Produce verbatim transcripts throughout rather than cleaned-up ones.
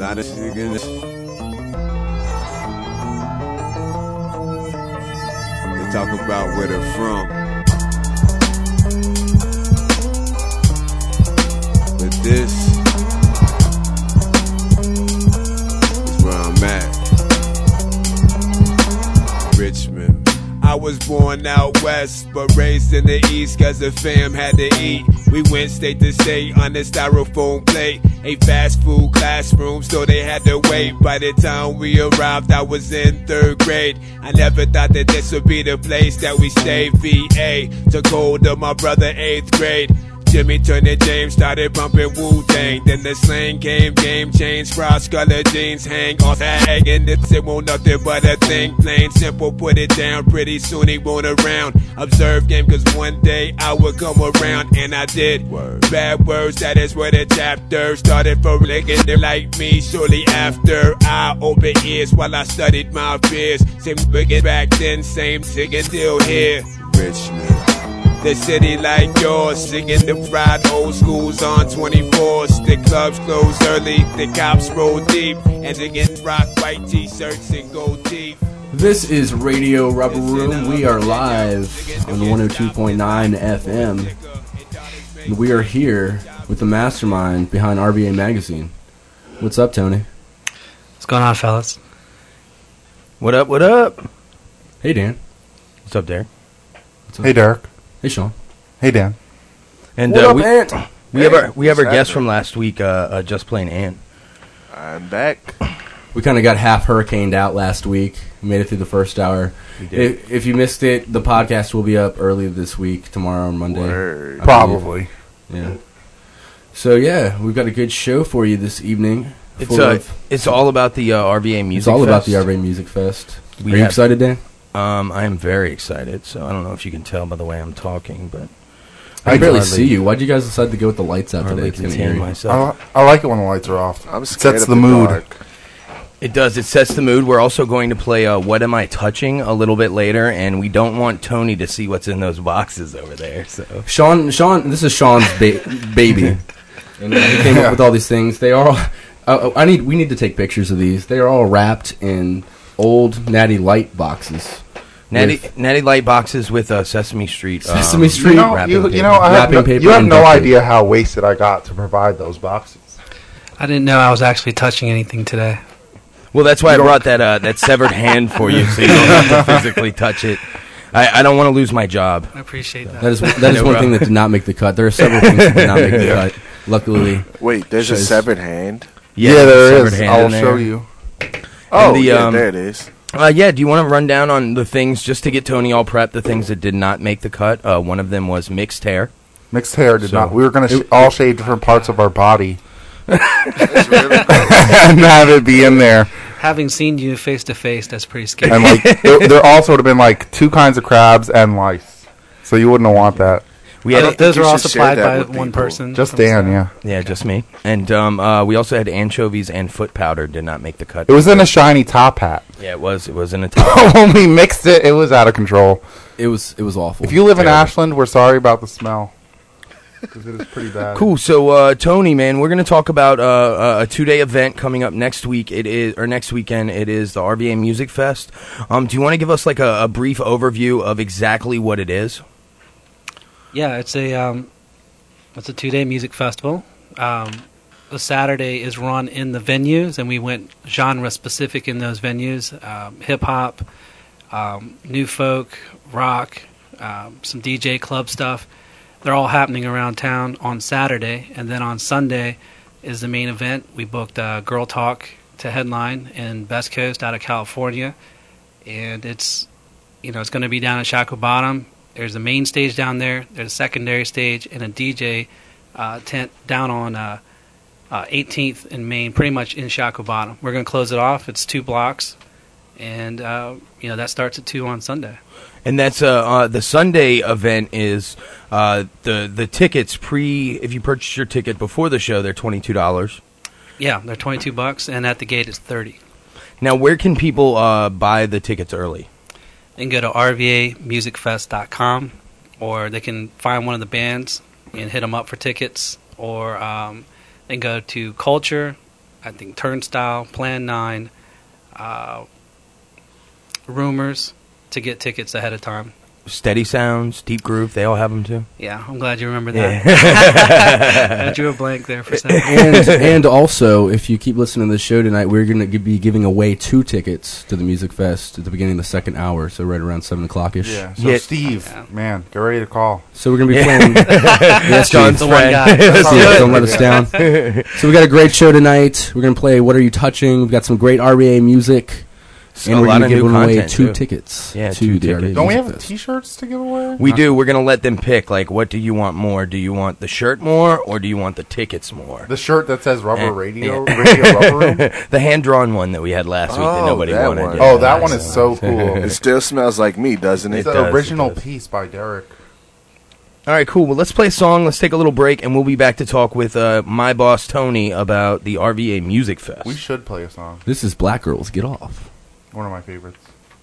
lot of shit in this. They talk about where they're from, but this is where I'm at. Richmond. I was born out west, but raised in the east, cause the fam had to eat. We went state to state on the styrofoam plate. A fast food classroom, so they had to wait. By the time we arrived, I was in third grade. I never thought that this would be the place that we stayed. V A took hold of my brother, eighth grade. Jimmy turned to James, started bumping Wu-Tang. Then the slang came, game changed, cross-colored jeans hang on tag. And this it won't nothing but a thing, plain simple, put it down. Pretty soon he won't around. Observe game, cause one day I would come around, and I did. Word. Bad words, that is where the chapter started for licking them like me. Shortly after, I opened ears while I studied my fears. Same wicked back then, same ticket still here. Richmond. The city like yours, singing the fried old schools on twenty-fours. The clubs close early, the cops roll deep, and they get rock white t-shirts and gold teeth. This is Radio Rubber Room. We are live on one oh two point nine F M. And we are here with the mastermind behind R B A Magazine. What's up, Tony? What's going on, fellas? What up, what up? Hey, Dan. What's up, Derek? What's up? Hey, Derek. Hey, Sean. Hey, Dan. And what uh, up, we, Ant? we Hey, have our we have our what's guest happening? from last week, uh, uh, Just Plain Ant. I'm back. We kind of got half hurricaned out last week. We made it through the first hour. We did. If, if you missed it, the podcast will be up early this week, tomorrow on Monday. Word. I Probably. believe. Yeah. So, yeah, we've got a good show for you this evening. It's full uh, of- it's all about the uh, R B A Music It's all Fest. about the R B A Music Fest. We Are you have- excited, Dan? Um, I am very excited, so I don't know if you can tell by the way I'm talking, but I can barely hardly- see you. Why'd you guys decide to go with the lights out today? hardly It's gonna contain hear you. myself. I, I like it when the lights are off. I'm It scared sets of the mood. dark. It does. It sets the mood. We're also going to play uh, What Am I Touching a little bit later, and we don't want Tony to see what's in those boxes over there. So Sean, Sean, this is Sean's ba- baby, and uh, he came Yeah. up with all these things. They are all. Uh, I need. We need to take pictures of these. They are all wrapped in old Natty Light boxes. Natty With Natty Light boxes with uh, Sesame Street. Sesame um, Street. You know, wrapping you, paper. you know, I have Wrapping no, paper you have and no duct tape. idea how wasted I got to provide those boxes. I didn't know I was actually touching anything today. Well, that's why I brought that uh, that severed hand for you, so you don't have to physically touch it. I, I don't want to lose my job. I appreciate that. That is that is No, one bro. thing that did not make the cut. There are several things that did not make the cut. Luckily, Wait, there's a Shows- severed hand. Yeah, there severed is. hand I'll in there. show you. Oh, the, yeah, um, there it is. Uh, yeah, do you want to run down on the things, just to get Tony all prepped, the things that did not make the cut? Uh, one of them was mixed hair. Mixed hair did So- not. We were going to sh- It- all shave different parts of our body That's really and have it be in there. Having seen you face to face, that's pretty scary. And like, there, there also would have been like two kinds of crabs and lice, so you wouldn't want that. We I had don't a, think Those you were all should supplied share by that with one people. person. Just from Dan, staff. yeah. yeah, just me. And um, uh, we also had anchovies and foot powder did not make the cut. It was in a shiny top hat. Yeah, it was. It was in a top. When we mixed it, it was out of control. it was it was awful. If you live in Terrible. Ashland, we're sorry about the smell. Because it is pretty bad. Cool. So, uh, Tony, man, we're going to talk about uh, a two-day event coming up next week. It is, or next weekend. It is the R B A Music Fest. Um, do you want to give us like a, a brief overview of exactly what it is? Yeah, it's a um, it's a two-day music festival. Um, the Saturday is run in the venues, and we went genre specific in those venues: um, hip hop, um, new folk, rock, um, some D J club stuff. They're all happening around town on Saturday, and then on Sunday is the main event. We booked uh, Girl Talk to headline in Best Coast out of California, and it's you know it's going to be down at Shackle Bottom. There's a main stage down there. There's a secondary stage and a D J uh, tent down on uh, uh, eighteenth and Main, pretty much in Shackle Bottom. We're going to close it off. It's two blocks, and uh, you know that starts at two on Sunday. And that's uh, uh, the Sunday event is uh, the the tickets pre. If you purchase your ticket before the show, they're twenty two dollars. Yeah, they're twenty-two bucks, and at the gate it's thirty. Now, where can people uh, buy the tickets early? They can go to r v a music fest dot com, or they can find one of the bands and hit them up for tickets, or um, they can go to culture I think Turnstile, Plan nine, uh, Rumors to get tickets ahead of time. Steady Sounds, Deep Groove, they all have them too. Yeah, I'm glad you remember that. I drew a blank there for a second. And, and also, if you keep listening to the show tonight, we're going to be giving away two tickets to the Music Fest at the beginning of the second hour, so right around seven o'clock-ish. Yeah, so Yeah. Steve, Yeah. man, get ready to call. So we're going to be playing... Yes, John's The one friend. guy. Yes, yes, don't let us down. So we got a great show tonight. We're going to play What Are You Touching? We've got some great R B A music. And a we're lot going of to give new away content, two too. tickets Yeah, to two the R B A tickets. Don't we Music have Fest. T-shirts to give away? We do. We're going to let them pick, like, what do you want more? Do you want the shirt more, or do you want the tickets more? The shirt that says Rubber Eh, Radio, yeah. Radio Rubber Room. The hand-drawn one that we had last week that Oh, nobody that wanted. one. Yeah, Oh, that nice. one is so cool. It still smells like me, doesn't it? It's It an does, original it does. piece by Derek. All right, cool. Well, let's play a song. Let's take a little break, and we'll be back to talk with uh, my boss, Tony, about the R V A Music Fest. We should play a song. This is Black Girls Get Off. One of my favorites.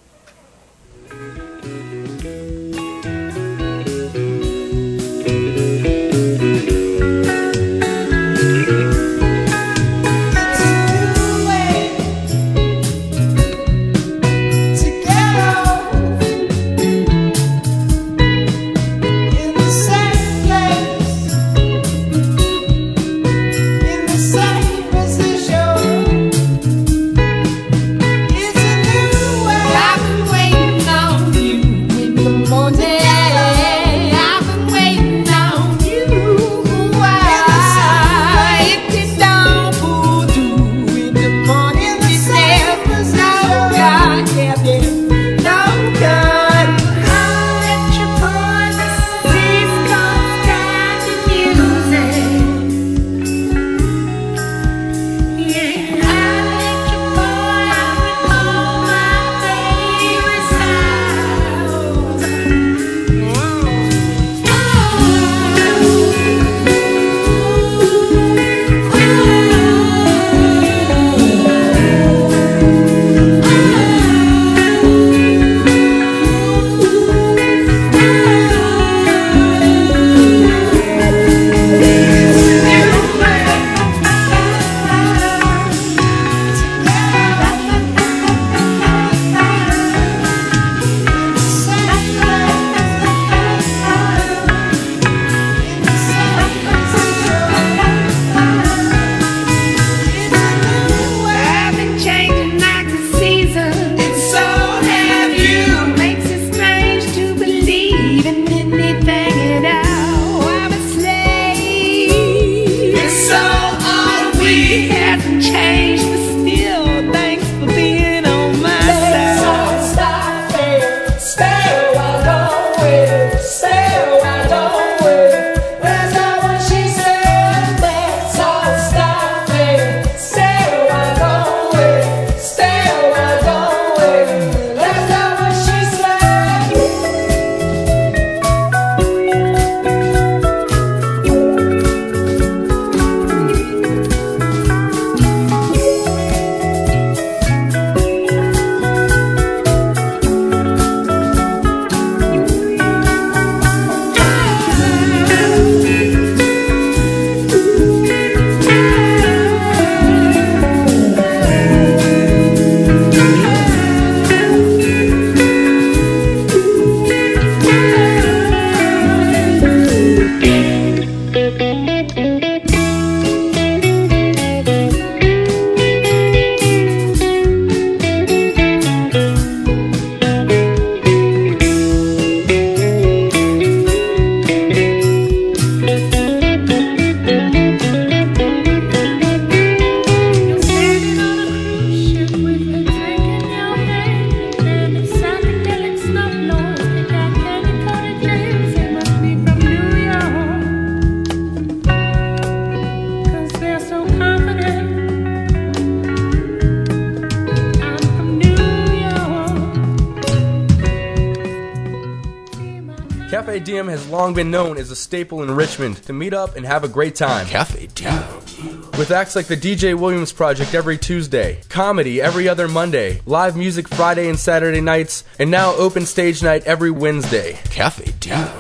Cafe Diem has long been known as a staple in Richmond to meet up and have a great time. Cafe Diem. With acts like the D J Williams Project every Tuesday, comedy every other Monday, live music Friday and Saturday nights, and now open stage night every Wednesday. Cafe Diem.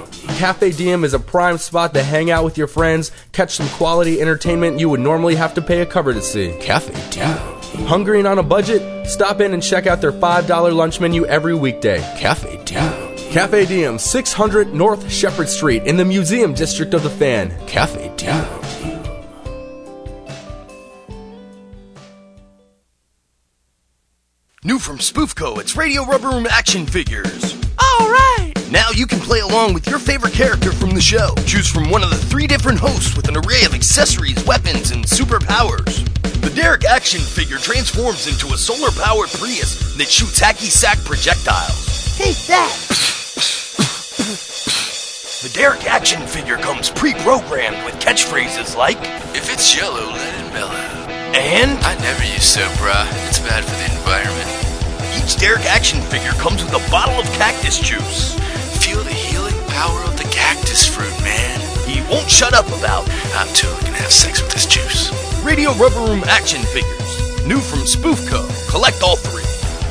Cafe Diem is a prime spot to hang out with your friends, catch some quality entertainment you would normally have to pay a cover to see. Cafe Diem. Hungry and on a budget? Stop in and check out their five dollar lunch menu every weekday. Cafe Diem. Cafe Diem, six hundred North Shepherd Street in the Museum District of the Fan. Cafe Diem. New from Spoofco, it's Radio Rubber Room action figures. Alright! Now you can play along with your favorite character from the show. Choose from one of the three different hosts with an array of accessories, weapons, and superpowers. The Derek action figure transforms into a solar-powered Prius that shoots hacky-sack projectiles. Take that! The Derek action figure comes pre-programmed with catchphrases like, "If it's yellow, let it mellow." And, "I never use soap, brah. It's bad for the environment." Each Derek action figure comes with a bottle of cactus juice. "Feel the healing power of the cactus fruit, man." He won't shut up about, "I'm totally gonna have sex with this juice." Radio Rubber Room action figures. New from Spoofco. Collect all three.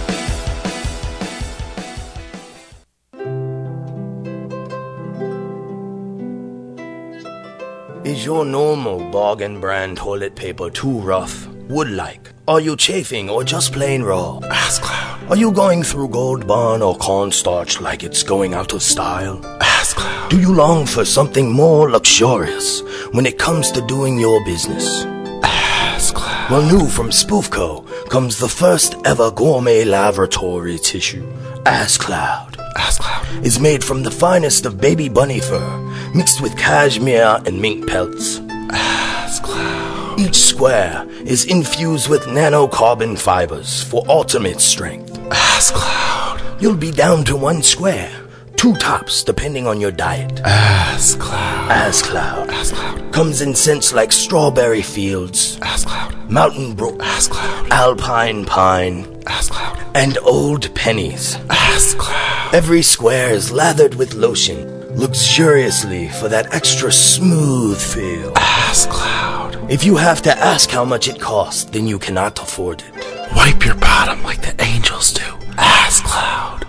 Is your normal bargain brand toilet paper too rough, wood-like? Are you chafing or just plain raw? Ass Cloud. Are you going through Gold Bond or cornstarch like it's going out of style? Ass Cloud. Do you long for something more luxurious when it comes to doing your business? Ass Cloud. Well, new from Spoofco comes the first ever gourmet laboratory tissue. Ass Cloud. Ass Cloud is made from the finest of baby bunny fur, mixed with cashmere and mink pelts. Ass Cloud. Each square is infused with nanocarbon fibers for ultimate strength. Ass Cloud. You'll be down to one square, two tops depending on your diet. Ass Cloud. Ass Cloud. Ass Cloud. Comes in scents like strawberry fields, Ass Cloud. mountain brook, Ass Cloud. alpine pine, Ass Cloud. and old pennies. Ass Cloud. Every square is lathered with lotion, luxuriously for that extra smooth feel. Ass Cloud. If you have to ask how much it costs, then you cannot afford it. Wipe your bottom like the angels do. Ass Cloud.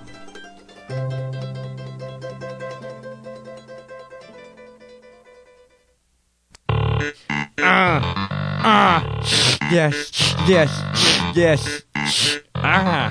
Ah, ah, yes, yes, yes, ah.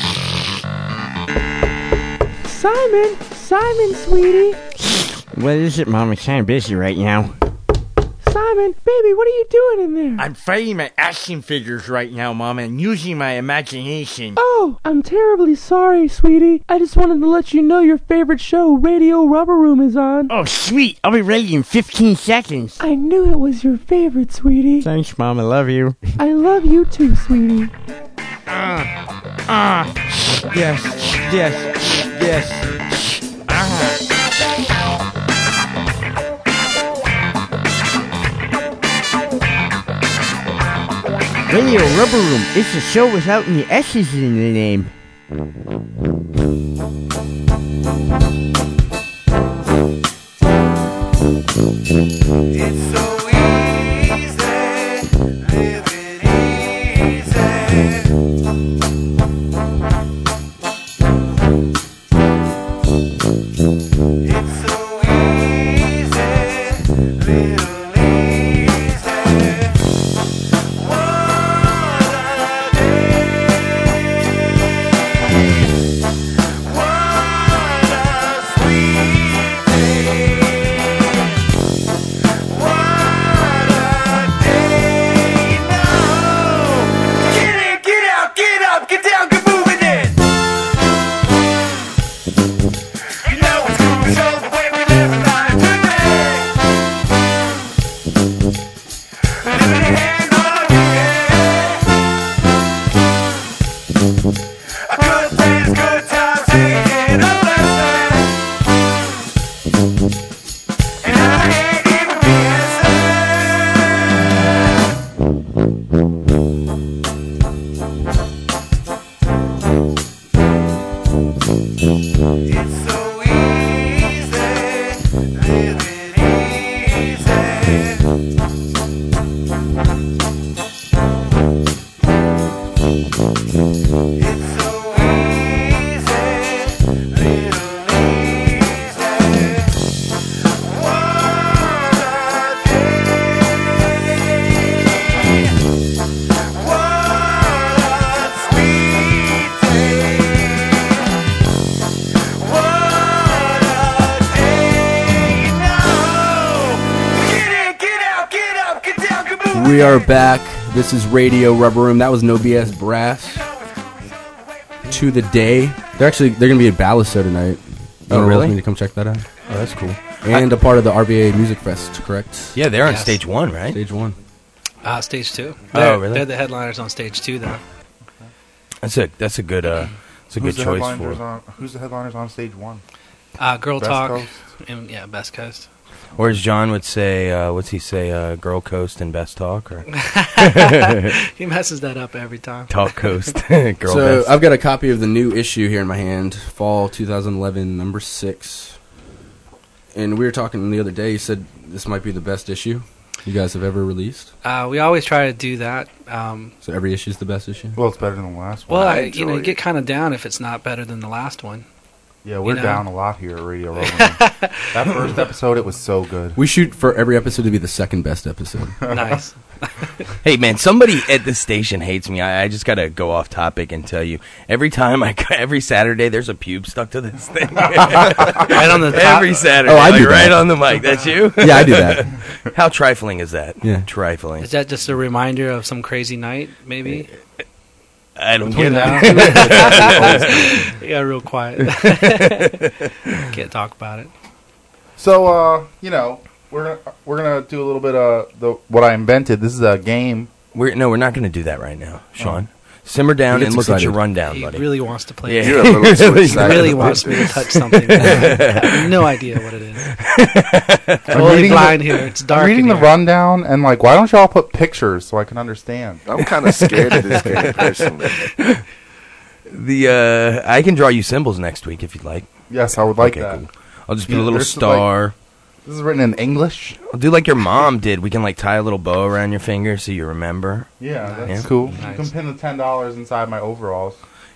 Simon, Simon, sweetie. What is it, Mom? I'm kind of busy right now. Simon, baby, what are you doing in there? I'm fighting my action figures right now, Mom, and using my imagination. Oh, I'm terribly sorry, sweetie. I just wanted to let you know your favorite show, Radio Rubber Room, is on. Oh, sweet. I'll be ready in fifteen seconds. I knew it was your favorite, sweetie. Thanks, Mom. I love you. I love you too, sweetie. Ah, ah, yes, yes, yes, ah. Radio Rubber Room, it's a show without any S's in the name. It's so easy, living easy. It's so easy, living easy. We are back. This is Radio Rubber Room. That was No B S Brass. To the Day. They're actually they're gonna be at Ballast tonight. Oh, You really? want me to come check that out? Oh, that's cool. And a part of the R B A Music Fest, correct? Yeah, they're on Yes. stage one, right? Stage one. Uh, stage two. Oh, They're, really? They're the headliners on stage two, though. That's a that's a good uh, it's a Who's good the choice headliners for. on, Who's the headliners on stage one? Uh, Girl Best Talk. Coast? And, yeah, Best Coast. Or as John would say, uh, what's he say? Uh, Girl Coast and Best Talk, or He messes that up every time. Talk Coast. Girl So Best. I've got a copy of the new issue here in my hand, fall twenty eleven, number six. And we were talking the other day. You said this might be the best issue you guys have ever released. Uh, we always try to do that. Um, So every issue is the best issue. Well, it's better than the last one. well, I I, you know, enjoy you get it. kind of down if it's not better than the last one. Yeah, we're know? down a lot here at Radio Rolling. That first episode, it was so good. We shoot for every episode to be the second best episode. Nice. Hey man, somebody at the station hates me. I, I just gotta go off topic and tell you. Every time I, every Saturday, there's a pube stuck to this thing. Right on the top. Every Saturday, Oh, I like, do that. right on the mic. That's you. Yeah, I do that. How trifling is that? Yeah. Trifling. Is that just a reminder of some crazy night, maybe? I don't You get know? that. You got real quiet. Can't talk about it. So, uh, you know, we're gonna, we're gonna do a little bit of the what I invented. This is a game. We're no, we're not going to do that right now, Sean. Simmer down He and gets look at your excited. rundown, He buddy. really wants to play. Yeah. it. You're a little too He excited. really wants me to touch something. I have no idea what it is. Totally reading blind the- here. It's dark. I'm reading in the here. rundown and like, why don't y'all put pictures so I can understand? I'm kind of scared of this game personally. The uh, I can draw you symbols next week if you'd like. Yes, I would like Okay, that. cool. I'll just put Yeah, a little there's, star. This is written in English. I'll do like your mom did. We can like tie a little bow around your finger so you remember. Yeah, that's Yeah. cool. Nice. You can pin the ten dollars inside my overalls.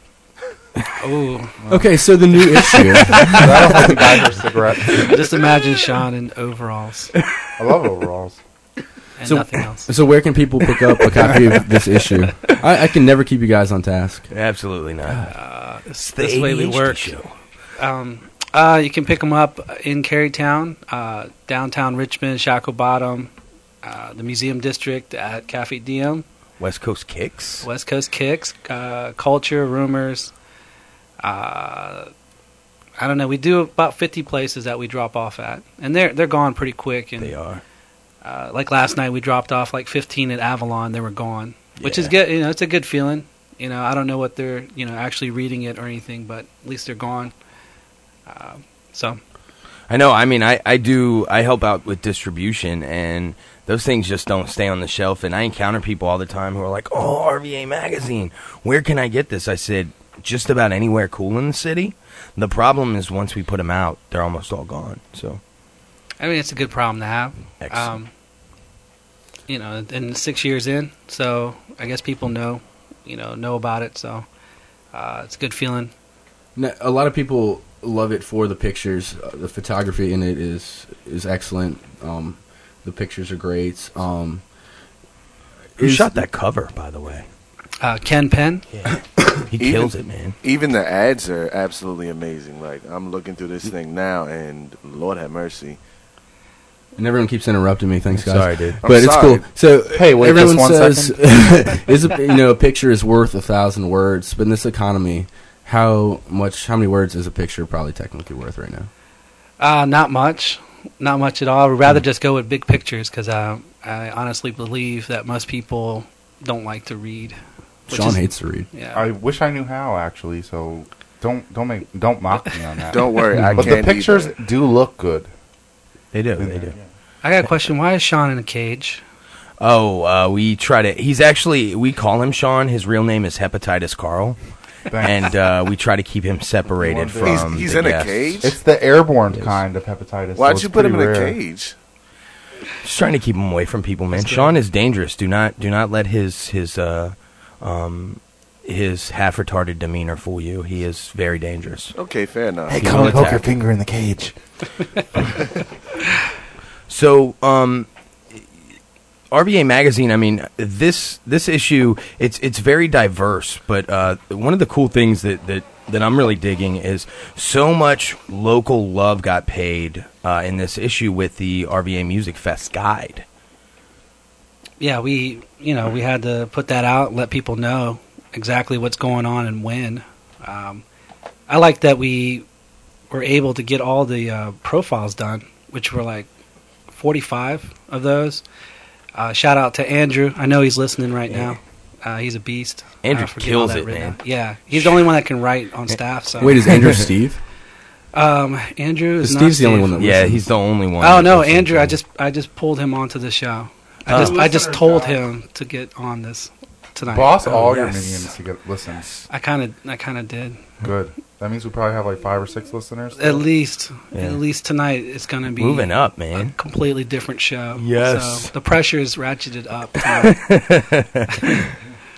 Ooh, Okay, so the new issue. That'll help me buy her cigarettes. just imagine Sean in overalls I love overalls. and So- nothing else. So where can people pick up a copy of this issue? I, I can never keep you guys on task. Absolutely not. Uh, this the this way we A D H D work. show. Um, uh, you can pick them up in Carytown, uh, downtown Richmond, Shackle Bottom, uh, the Museum District at Cafe Diem, West Coast Kicks. West Coast Kicks, uh, Culture, Rumors. Uh, I don't know. We do about fifty places that we drop off at, and they're they're gone pretty quick. And They are. uh, like last night, we dropped off like fifteen at Avalon. They were gone, which is Yeah. good. You know, it's a good feeling. You know, I don't know what they're you know actually reading it or anything, but at least they're gone. Uh, so I know. I mean, I, I do. I help out with distribution, and those things just don't stay on the shelf. And I encounter people all the time who are like, "Oh, R V A magazine. Where can I get this?" I said, "Just about anywhere cool in the city." The problem is once we put them out, they're almost all gone. So I mean, it's a good problem to have. Excellent. Um, you know, and six years in, so I guess people know, you know, know about it. So uh, it's a good feeling. Now, a lot of people love it for the pictures. Uh, the photography in it is is excellent. Um, the pictures are great. Um, who is- shot that cover, by the way? Uh, Ken Penn. Yeah. He Even- kills it, man. Even the ads are absolutely amazing. Like, I'm looking through this thing now, and Lord have mercy. And everyone keeps interrupting me. Thanks, guys. Sorry, dude. I'm But it's sorry. cool. So Hey, wait, everyone just one says, is a, you know, a picture is worth a thousand words. But in this economy, how much? How many words is a picture probably technically worth right now? Uh, not much, not much at all. I would rather just go with big pictures because uh, I honestly believe that most people don't like to read. which Sean is- hates to read. Yeah. I wish I knew how actually. So don't don't make don't mock me on that. Don't worry, I But can't the pictures either. do look good. They do. They do. I got a question. Why is Sean in a cage? Oh, uh, we try to. He's actually. We call him Sean. His real name is Hepatitis Carl, Thanks. and uh, we try to keep him separated He's- from. he's the in a guests. cage? It's the airborne Yes. kind of hepatitis. so Why'd it's you put him in pretty a rare. cage? Just trying to keep him away from people, man. Sean is dangerous. Do not, do not let his his uh, um, his half retarded demeanor fool you. He is very dangerous. Okay, fair enough. Hey, come and poke your finger in the cage. So, um, R B A magazine. I mean, this this issue it's it's very diverse. But uh, one of the cool things that, that, that I'm really digging is so much local love got paid uh, in this issue with the R B A Music Fest guide. yeah, we you know we had to put that out, let people know exactly what's going on and when. Um, I like that we were able to get all the uh, profiles done, which were like forty-five of those. Uh, shout out to Andrew. I know he's listening right Yeah. now. Uh, he's a beast. Andrew Uh, for getting kills all that it, written man. out. Yeah, he's the only one that can write on staff. So Wait, is Andrew Steve? Um, Andrew is not Steve's the Steve. only one that Yeah, listens. he's the only one. Oh that no, listens Andrew! to I it. just I just pulled him onto the show. I Oh. just I just Listeners, told guys. him to get on this tonight. Boss Oh, all your yes. minions to get listens. I kind of I kind of did. Good. That means we probably have like five or six listeners. At least Yeah. at least tonight it's going to be moving up, a man. completely different show. Yes. So the pressure is ratcheted up. tonight.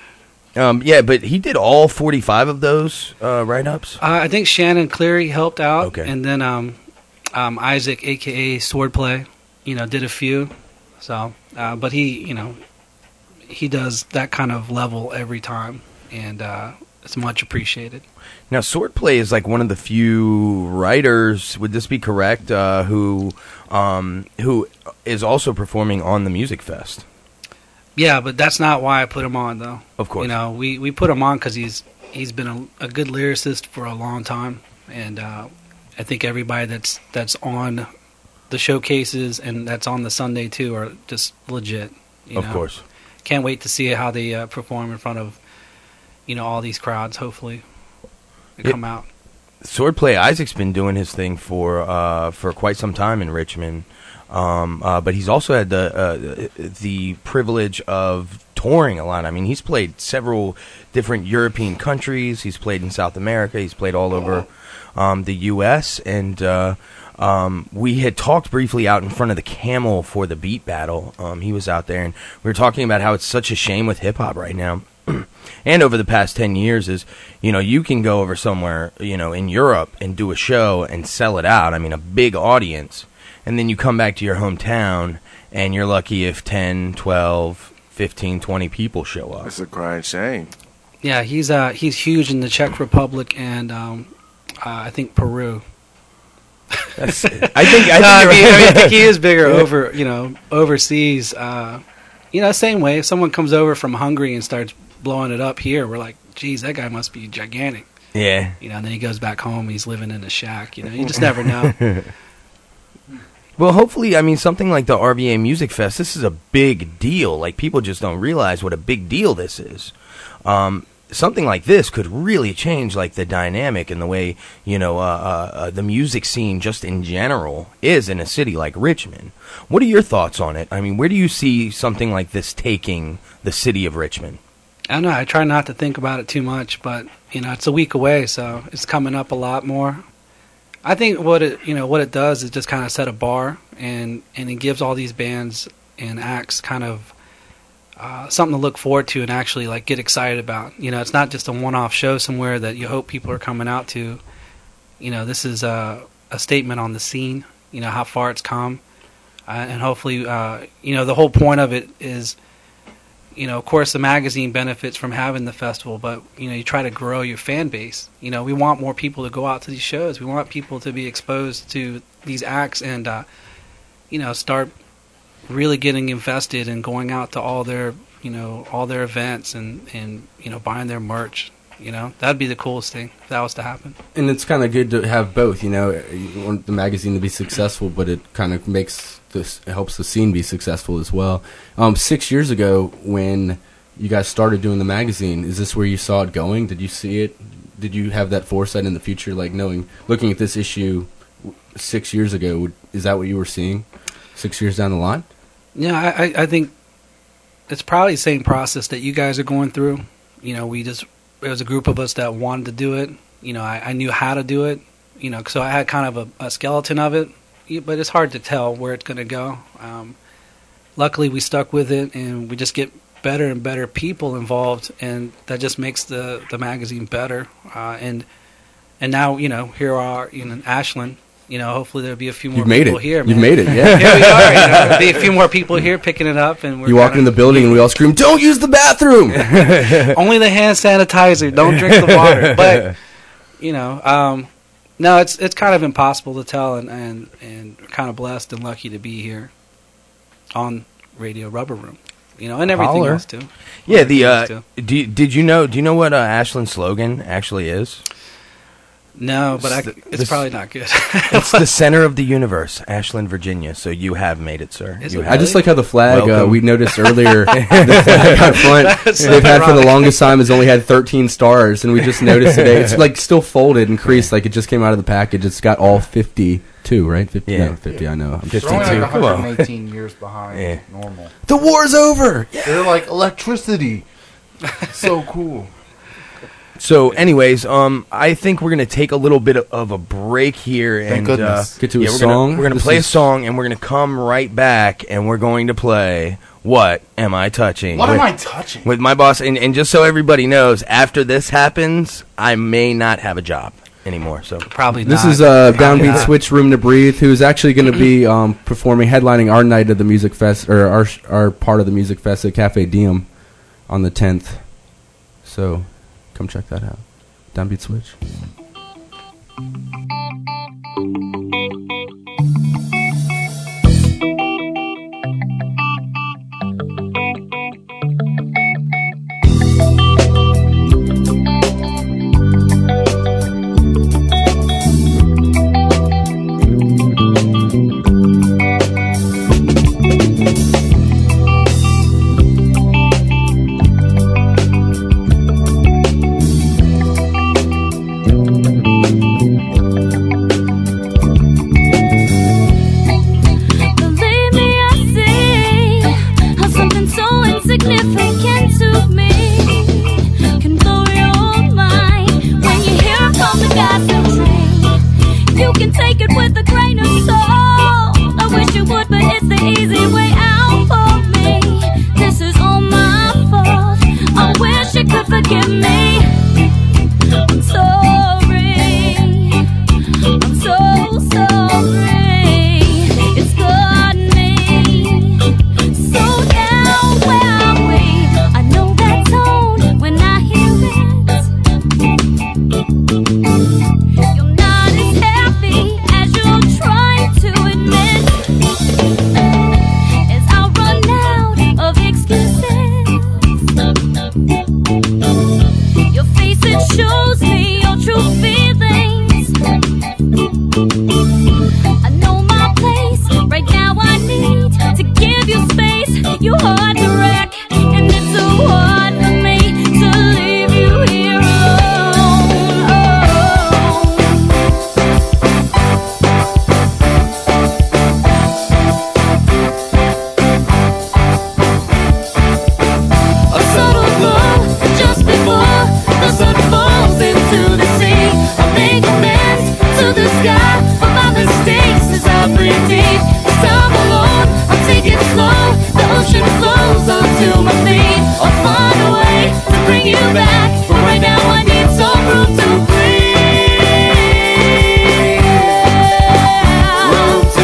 Um, yeah, but he did all forty-five of those uh, write-ups. Uh, I think Shannon Cleary helped out, Okay. and then um, um, Isaac, aka Swordplay, you know, did a few. So, uh, but he, you know, he does that kind of level every time, and uh, it's much appreciated. Now, Swordplay is like one of the few writers. Would this be correct? Uh, who um, who is also performing on the Music Fest? Yeah, but that's not why I put him on, though. Of course. You know, we, we put him on because he's he's been a, a good lyricist for a long time, and uh, I think everybody that's that's on the showcases and that's on the Sunday too are just legit. You Of know? course. Can't wait to see how they uh, perform in front of, you know, all these crowds. Hopefully, they Yeah. come out. Swordplay Isaac's been doing his thing for uh, for quite some time in Richmond, um, uh, but he's also had the uh, the privilege of touring a lot. I mean, he's played several different European countries. He's played in South America. He's played all over um, the U S and uh, um, we had talked briefly out in front of the Camel for the beat battle. Um, he was out there, and we were talking about how it's such a shame with hip hop right now. And over the past ten years is, you know, you can go over somewhere, you know, in Europe and do a show and sell it out. I mean, a big audience. And then you come back to your hometown and you're lucky if ten, twelve, fifteen, twenty people show up. It's a crying shame. Yeah, he's uh he's huge in the Czech Republic and um, uh, I think Peru. That's, I think, I think, No, I, you're mean, I, mean, I right. think he is bigger over, you know, overseas. Uh, you know, same way. If someone comes over from Hungary and starts blowing it up here, we're like, geez, that guy must be gigantic. Yeah. You know, and then he goes back home, he's living in a shack. You know, you just never know. Well, hopefully, I mean, something like the R V A Music Fest, this is a big deal. Like, people just don't realize what a big deal this is. Um, something like this could really change, like, the dynamic and the way, you know, uh, uh, uh, the music scene just in general is in a city like Richmond. What are your thoughts on it? I mean, where do you see something like this taking the city of Richmond? I don't know. I try not to think about it too much, but, you know, it's a week away, so it's coming up a lot more. I think what it you know what it does is just kind of set a bar, and, and it gives all these bands and acts kind of uh, something to look forward to and actually like get excited about. You know, it's not just a one-off show somewhere that you hope people are coming out to. You know, this is a, a statement on the scene. You know how far it's come, uh, and hopefully, uh, you know, the whole point of it is. You know, of course, the magazine benefits from having the festival, but, you know, you try to grow your fan base. You know, we want more people to go out to these shows. We want people to be exposed to these acts and, uh, you know, start really getting invested and going out to all their, you know, all their events and, and you know, buying their merch. You know, that'd be the coolest thing if that was to happen. And it's kind of good to have both, you know. You want the magazine to be successful, but it kind of makes this, it helps the scene be successful as well. Um, six years ago, when you guys started doing the magazine, is this where you saw it going? Did you see it? Did you have that foresight in the future, like knowing, looking at this issue six years ago, would- is that what you were seeing six years down the line? Yeah, I, I- I think it's probably the same process that you guys are going through. You know, we just, there was a group of us that wanted to do it. You know, I, I knew how to do it, you know, so I had kind of a, a skeleton of it, yeah, but it's hard to tell where it's going to go. Um, luckily, we stuck with it, and we just get better and better people involved, and that just makes the, the magazine better. Uh, and and now, you know, here are in Ashland. You know, hopefully there'll be a few more You've made people it. here. You've man. made it, yeah. Here we are. You know, there'll be a few more people here picking it up, and we're You walk kinda- in the building and we all scream, "Don't use the bathroom!" Only the hand sanitizer. Don't drink the water. But you know, um, no, it's it's kind of impossible to tell, and and and kind of blessed and lucky to be here on Radio Rubber Room. you know, and everything Holler. else too. Yeah, the Everything uh, else, too. do, did you know? Do you know what uh, Ashland's slogan actually is? No, but I, It's the- it's this- probably not good. It's the center of the universe, Ashland, Virginia. So you have made it, sir. Is You it have I just like how the flag, uh, Welcome. we noticed earlier, the flag out front, That's so they've had for the ironic. longest time has only had thirteen stars, and we just noticed today, it's like still folded and creased, like it just came out of the package. It's got all fifty-two, right? fifty, Yeah. no, fifty, I know. I'm They're just only like Come on. one hundred eighteen years behind Yeah. normal. The war's over. Yeah. They're like electricity. So cool. So, anyways, um, I think we're gonna take a little bit of, of a break here Thank and goodness. Uh, Get to a yeah, we're song. Gonna, we're gonna This play a is- song, and we're gonna come right back, and we're going to play "What Am I Touching?" What with, am I touching? with my boss. And, and just so everybody knows, after this happens, I may not have a job anymore. So, Probably This not. is uh, Downbeat not. Switch Room to Breathe, who's actually going to be um, performing, headlining our night of the Music Fest, or our sh- our part of the Music Fest at Cafe Diem on the tenth. So, come check that out. Downbeat Switch. Believe me, I see how something so insignificant to me can blow your mind when you hear it from the gossip train. You can take it with a grain of salt. I wish you would, but it's the easy way out for me. This is all my fault. I wish you could forgive me. I'm sorry. I'm so sorry. It's got me so down. Where are we? I know that tone when I hear it. You're not as happy as you're trying to admit. As I run out of excuses, your face, it shows me your true feelings. I know my place. Right now I need to give you space. You're hard to wreck, and it's so hard for me to leave you here alone. A subtle glow just before the sun falls into the sea. I make amends to the sky for my mistakes as I breathe deep. This time alone, I'll take it slow. The ocean flows onto my feet. I'll find a way to bring you back. But right now I need some room to breathe. Room to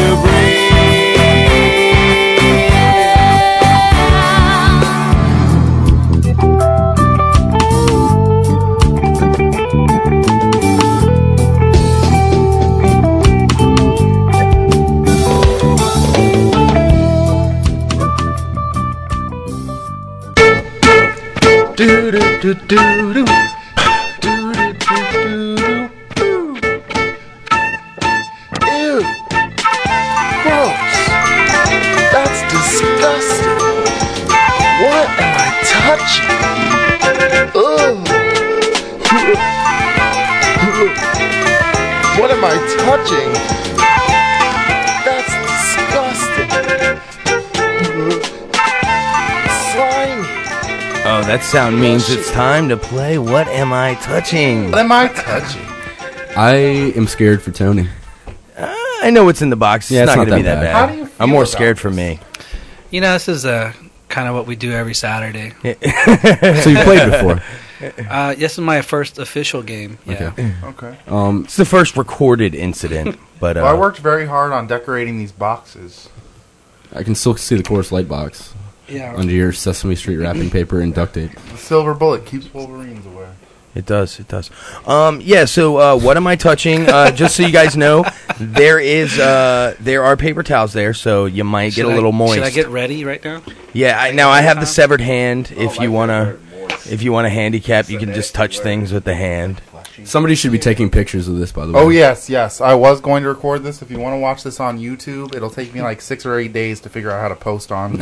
Do do do do do. Do do do do do. Ew. Gross. That's disgusting. What am I touching? Ugh. What am I touching? That's disgusting. Slimy. oh, that sound means it's time to play "What Am I Touching?" What am I touching? I am scared for Tony. Uh, I know what's in the box. Yeah, it's, it's not not going to be that that bad. bad. How do you feel I'm more about scared for me. You know, this is uh, kind of what we do every Saturday. So you played before. Uh, this is my first official game. Yeah. Okay. Okay. Um, It's the first recorded incident, but uh, Well, I worked very hard on decorating these boxes. I can still see the Chorus Light box Yeah. under your Sesame Street wrapping paper and duct tape. The silver bullet keeps Wolverines away. It does. It does. Um, yeah. So, uh, what am I touching? Uh, just so you guys know, there is uh, there are paper towels there, so you might Should get a I- little moist. Should I get ready right now? Yeah, I, now I have the severed hand. If you wanna, if you want a handicap, you can just touch things with the hand. Somebody should be taking pictures of this, by the way. Oh, yes, yes. I was going to record this. If you want to watch this on YouTube, it'll take me like six or eight days to figure out how to post on.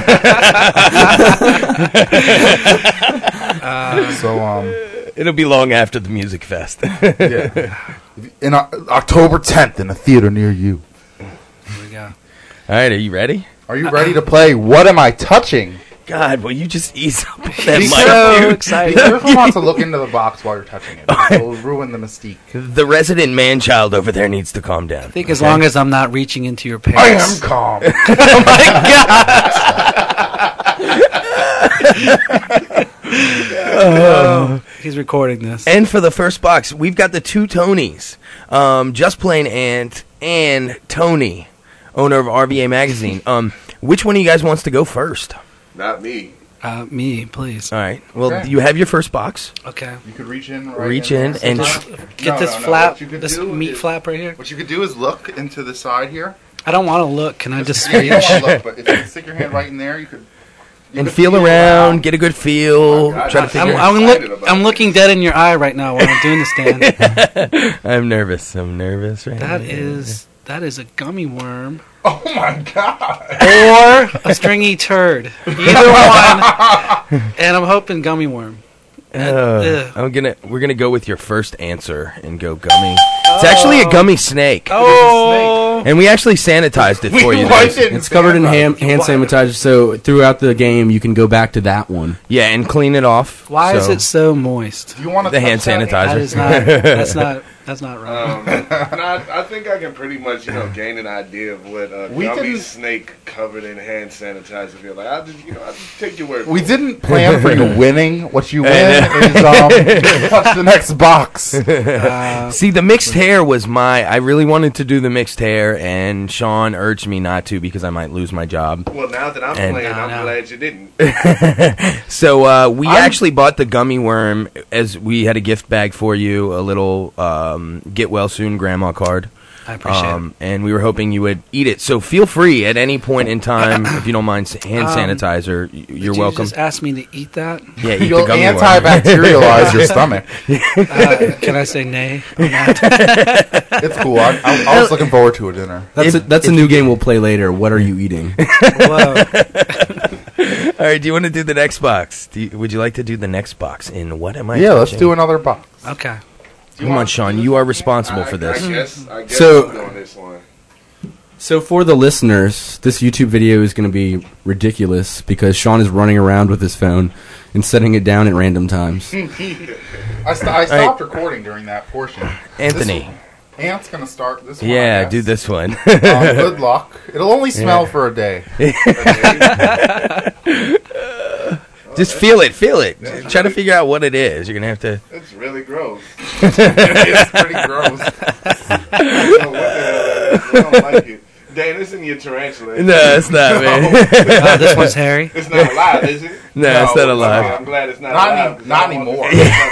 uh, so, um... It'll be long after the music fest. Yeah. In uh, October tenth in a theater near you. Here we go. All right, are you ready? Are you ready to play What Am I Touching? God, will you just ease up with Be that mic, so dude? excited. Be careful not to look into the box while you're touching it. It will ruin the mystique. The resident man-child over there needs to calm down. I think as long as I'm not reaching into your pants. I am calm. Oh my God! Oh, he's recording this. And for the first box, we've got the two Tonys, um, Just Plain Ant and Tony, owner of R V A Magazine. Um, which one of you guys wants to go first? Not me. Uh, me, please. All right. Well, Okay. you have your first box. Okay. You could reach in right Reach in, in there. and Just sh- get No, this no, no. flap, What you could this do meat is- flap right here. What you could do is look into the side here. I don't want to look. Can I just Yeah, you don't reach? want to look, but if you stick your hand right in there, you could. You and could feel around, get a good feel, Oh, God. try to I'm, figure I'm, excited look, about I'm this. looking dead in your eye right now while I'm doing the stand. I'm nervous. I'm nervous right That now. is that is a gummy worm Oh my God! or a stringy turd. Either one. And I'm hoping gummy worm. Uh, Ugh. I'm gonna. We're gonna go with your first answer and go gummy. It's actually a gummy snake, Oh, and we actually sanitized it for We you. wiped guys. it. It's covered in ham, hand sanitizer, so throughout the game you can go back to that one. Yeah, and clean it off. why is so- it so moist? Do you want to The hand That sanitizer. is not. That's not. That's not right. Um, no, I, I think I can pretty much, you know, gain an idea of what a We gummy can- snake covered in hand sanitizer feel like. I just, you know, I just take your word. We for it. didn't plan for you winning. What you I win is um, touch the next box. Uh, See, the mixed hair was my. I really wanted to do the mixed hair, and Sean urged me not to because I might lose my job. Well, now that I'm And- playing, No, I'm no. glad you didn't. So uh, we I'm- actually bought the gummy worm as we had a gift bag for you, a little um, get well soon grandma card. I appreciate Um, and we were hoping you would eat it. So feel free at any point in time, if you don't mind, s- hand Um, sanitizer. y- it. You're Did welcome. You just asked me to eat that. Yeah, eat You'll the gummy worm. antibacterialize your stomach. Uh, can I say nay on that? It's cool. I, I, I was looking forward to a dinner. That's If- a, that's a new game we'll play later. What are you eating? Whoa. All right, do you want to do the next box? Do you, would you like to do the next box in What Am I Yeah, let's Touching? do another box. Okay. Come on, Sean. You are responsible for I this. guess, I guess So- I'm doing this one. So for the listeners, this YouTube video is going to be ridiculous because Sean is running around with his phone and setting it down at random times. I, st- I stopped recording during that portion. Anthony. This one- Ant's going to start this one. I Yeah, guess. do this one. Um, good luck. It'll only smell Yeah. for a day. Just feel it, feel it. Try to figure out what it is. You're gonna have to. It's really gross. It's pretty gross. I don't know what the hell that is. I don't like it. Dan, it's in your tarantula. No, it's not, man. Uh, this one's hairy. It's not alive, is it? No, it's not Okay, alive. I'm glad it's not, Not alive. any- 'cause not I don't want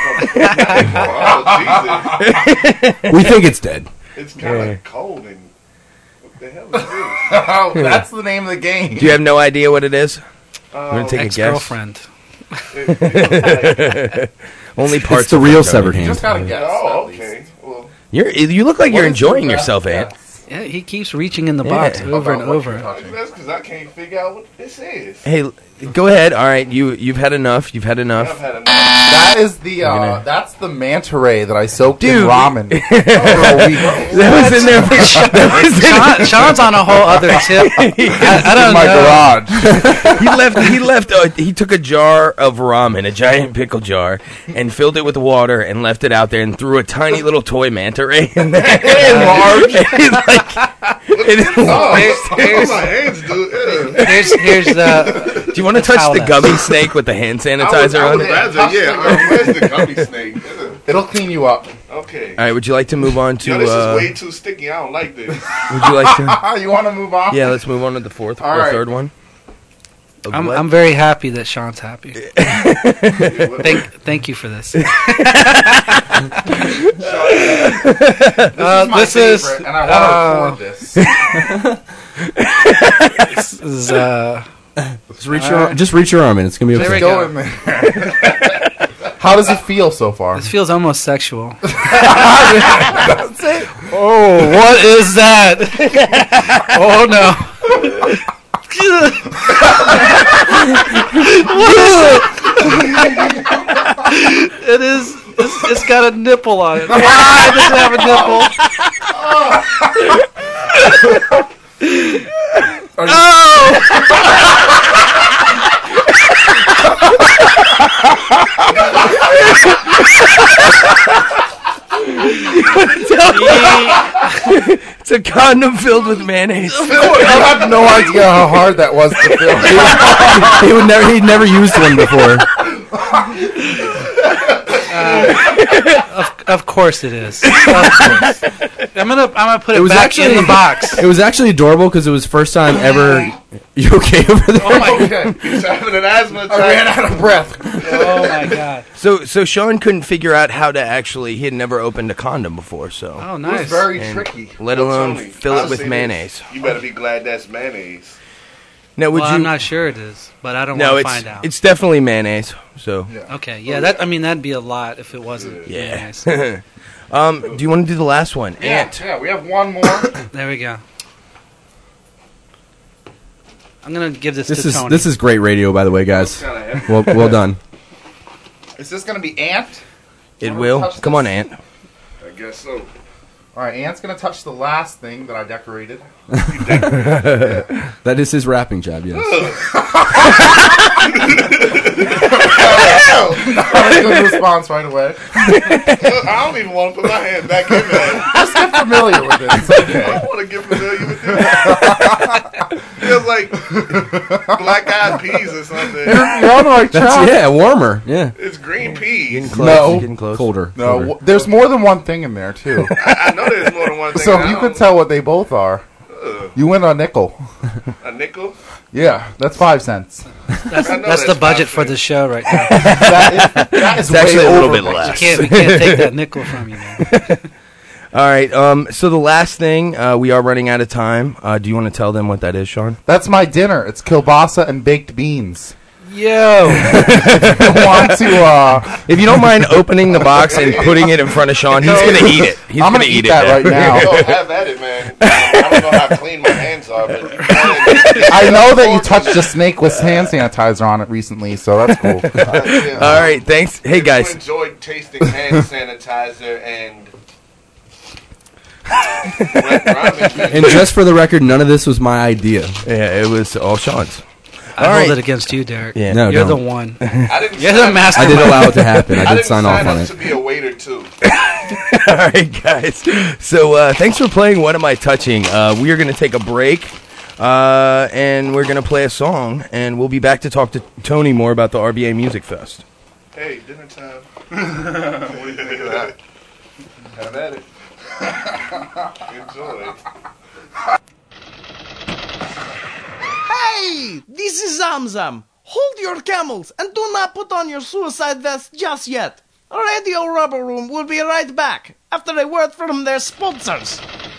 anymore. to- Oh, Jesus. We think it's dead. It's kind of Yeah. cold and what the hell is this? Oh, that's the name of the game. Do you have no idea what it is? Um, We're gonna take a guess. Ex-girlfriend. it feels like- Only parts. It's the of real it, severed You hand. just got to guess. oh, at okay. least. Well, You're. You look like What you're is enjoying your yourself, best Ant. guess Yeah, he keeps reaching in the Yeah. box over and about what over. you're touching? that's because I can't figure out what this is. Hey, l- go ahead. All right, you you've had enough. You've had I've enough. had enough. That is the uh, gonna- that's the manta ray that I soaked Dude. in ramen for a week. That was in there. For, that was in Sean, Sean's on a whole other tip. I, I don't in my know. garage. he left. He left. Uh, he took a jar of ramen, a giant pickle jar, and filled it with water and left it out there and threw a tiny little toy manta ray in there. Enlarged. It's like, it is Oh, Here's- here's- my hands, dude. Ew. Here's here's the. Do you want to the touch towel the net. gummy snake with the hand I would, sanitizer I on would it? rather, yeah. Uh, where's the gummy snake? Ew. It'll clean you up. Okay. All right. Would you like to move on to? Yo, this uh, is way too sticky. I don't like this. would you like to? You want to move on? Yeah. Let's move on to the fourth All or right. third one. Of I'm what? I'm very happy that Sean's happy. Thank thank you for this. Uh, this this is my is, favorite, and I want to uh, record this. This is, uh... Just reach your arm, just reach your arm in. It's gonna be okay. There we Go go. in there. How does it feel so far? This feels almost sexual. That's it. Oh, what is that? Oh, no. What is it? It is... It's, it's got a nipple on it. Why does it have a nipple? It's a condom filled with mayonnaise. I have no idea how hard that was to fill. he would never. He'd never used one before. Uh, of, of course it is. Of course. I'm gonna I'm gonna put it, It was back actually in the box. It was actually adorable because it was first time ever. You okay over there? Oh my Okay. He's having an asthma attack. I ran out of breath. Oh my god. So, so Sean couldn't figure out how to actually. He had never opened a condom before, so Oh It was nice. very And tricky. let Well, alone Tony, fill I'll it with say mayonnaise. this. You better be glad that's mayonnaise. Now, would well, you? I'm not sure it is, but I don't no, want to it's find out. it's definitely mayonnaise. So Okay, yeah, that I mean that'd be a lot if it wasn't. yeah. Nice. um, do you want to do the last one? Yeah, Ant. yeah, we have one more. There we go. I'm gonna give this, This to is Tony. this is great radio, by the way, guys. Kinda heavy. Well, well done. Is this going to be Ant? It Wanna will. touch Come on, this? Ant. I guess so. All right, Ant's going to touch the last thing that I decorated. That is his rapping job. Yes. Good response right away. I don't even want to put my hand back in there. Just get familiar with it. It's I okay. don't want to get familiar with it. Feels like black eyed peas or something. You're on the right That's track. yeah, warmer. Yeah, It's green Getting peas. close. No. Getting close. colder. No, colder. w- there's more than one thing in there, too. I, I know there's more than one thing. So I you don't- could tell what they both are. Ugh. You win a nickel. A nickel? Yeah, that's five cents. that's I know that's the that's budget five for the cents. show right now. That is, that is It's actually way a little over bit budget. We less. can't we can't take that nickel from you, man. All right. Um. So the last thing, uh, we are running out of time. Uh, do you want to tell them what that is, Sean? That's my dinner. It's kielbasa and baked beans. Yo, I want to, uh... If you don't mind opening the box and putting it in front of Sean, he's gonna eat it. He's I'm gonna gonna eat it that now. right now. Yo, have at it, man. I don't know how clean my hands are, but I know that you touched a snake with hand sanitizer on it recently, so that's cool. All right. Thanks. Hey If guys. you enjoyed tasting hand sanitizer and wet ramen, And just for the record, none of this was my idea. Yeah, it was all Sean's. I All hold right. it against you, Derek. Yeah. No, You're don't. the one. I didn't. You're the sign- master. I did allow it to happen. I I did didn't sign off sign on up it. to be a waiter too. All right, guys. So uh, thanks for playing What Am I Touching? Uh, we are going to take a break, uh, and we're going to play a song, and we'll be back to talk to Tony more about the R B A Music Fest. Hey, dinner time. What do you think of that? Have at it. Enjoy. Hey, this is Zamzam. Hold your camels and do not put on your suicide vest just yet. Radio Rubber Room will be right back after a word from their sponsors.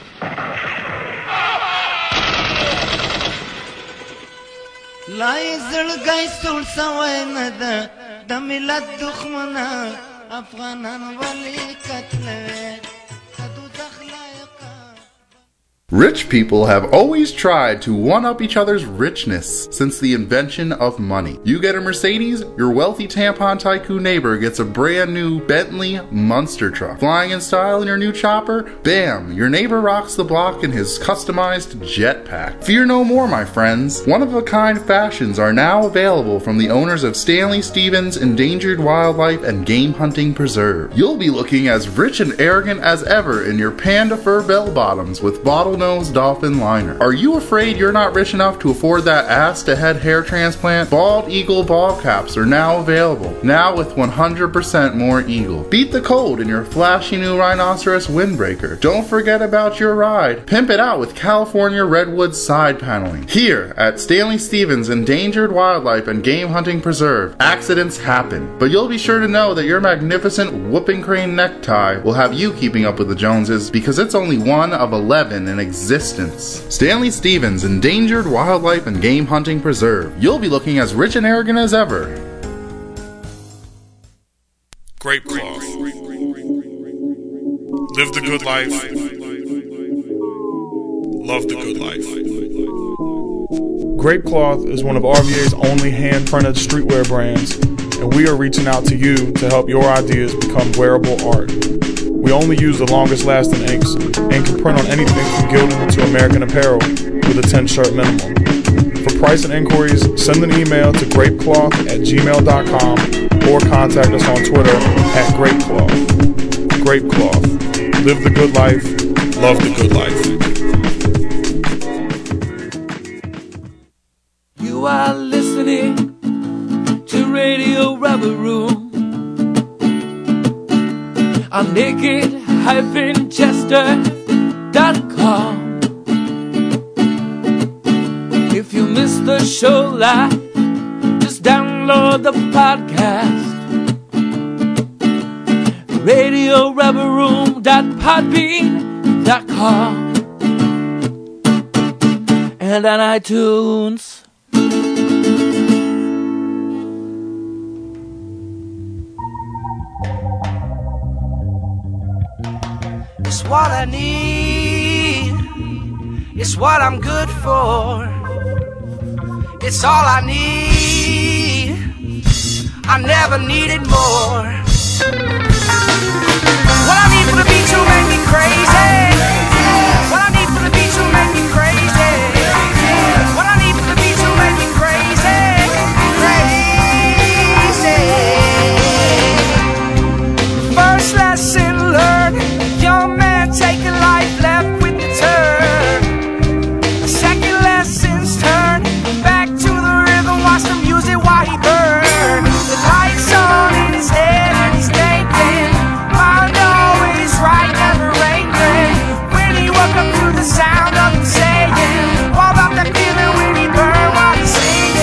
لا يزل قيسول سوينا ده دم للدخمنا أفغانا ولي كتلة كدو دخلايقا. Rich people have always tried to one-up each other's richness since the invention of money. You get a Mercedes, your wealthy tampon tycoon neighbor gets a brand new Bentley Monster truck. Flying in style in your new chopper? Bam! Your neighbor rocks the block in his customized jetpack. Fear no more, my friends. One-of-a-kind fashions are now available from the owners of Stanley Stevens Endangered Wildlife and Game Hunting Preserve. You'll be looking as rich and arrogant as ever in your panda fur bell-bottoms with bottlenose bottlenose dolphin liner. Are you afraid you're not rich enough to afford that ass-to-head hair transplant? Bald Eagle ball caps are now available, now with one hundred percent more Eagle. Beat the cold in your flashy new Rhinoceros windbreaker. Don't forget about your ride. Pimp it out with California Redwood side paneling. Here at Stanley Stevens Endangered Wildlife and Game Hunting Preserve, accidents happen, but you'll be sure to know that your magnificent whooping crane necktie will have you keeping up with the Joneses, because it's only one of eleven in existence. Stanley Stevens Endangered Wildlife and Game Hunting Preserve. You'll be looking as rich and arrogant as ever. Grape Cloth. Live the good life. Love the good life. Grape Cloth is one of R V A's only hand-printed streetwear brands, and we are reaching out to you to help your ideas become wearable art. We only use the longest-lasting inks and can print on anything from Gildan to American Apparel with a ten-shirt minimum. For price and inquiries, send an email to grapecloth at gmail dot com or contact us on Twitter at grapecloth. Grape Cloth. Live the good life. Love the good life. You are listening to Radio Rubber Room on naked dash chester dot com. If you missed the show live, just download the podcast. radio rubber room dot podbean dot com and on iTunes. It's what I need, it's what I'm good for, it's all I need, I never needed more. What I need for the beat to make me crazy, what I need for the beat to make me crazy, what I need for the beat to make me crazy, crazy. First lesson learned, young man taking life left with the turn. Second lessons turn, back to the rhythm, watch the music while he burn. The lights on in his head and he's thinking, mind always right, never angry. When he woke up to the sound of him saying, all about that feeling when he burned while he's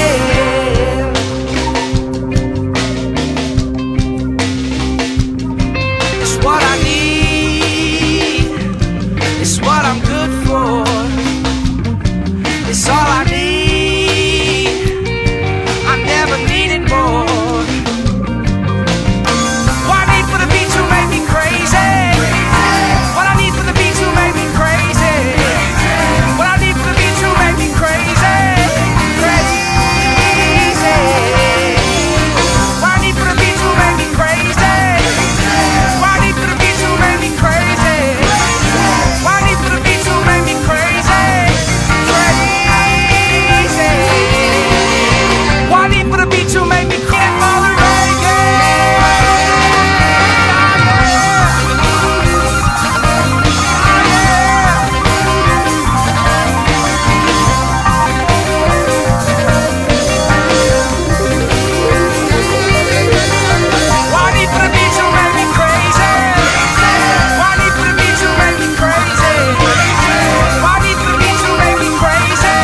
singing. It's what I need, it's what I'm good for, it's all I need, I never needed more. What I need for the beat to make me crazy, what I need for the beat to make me crazy, what I need for the beat to make me crazy, crazy. What I need for the beat to make me crazy, what I need for the beat to make me crazy, what I need for the beat to make me crazy, crazy. What I need for the beat to make me crazy, Mother What I need for the beat to make me crazy, what I need for the beat to make me crazy, what I need for the beat to make me crazy,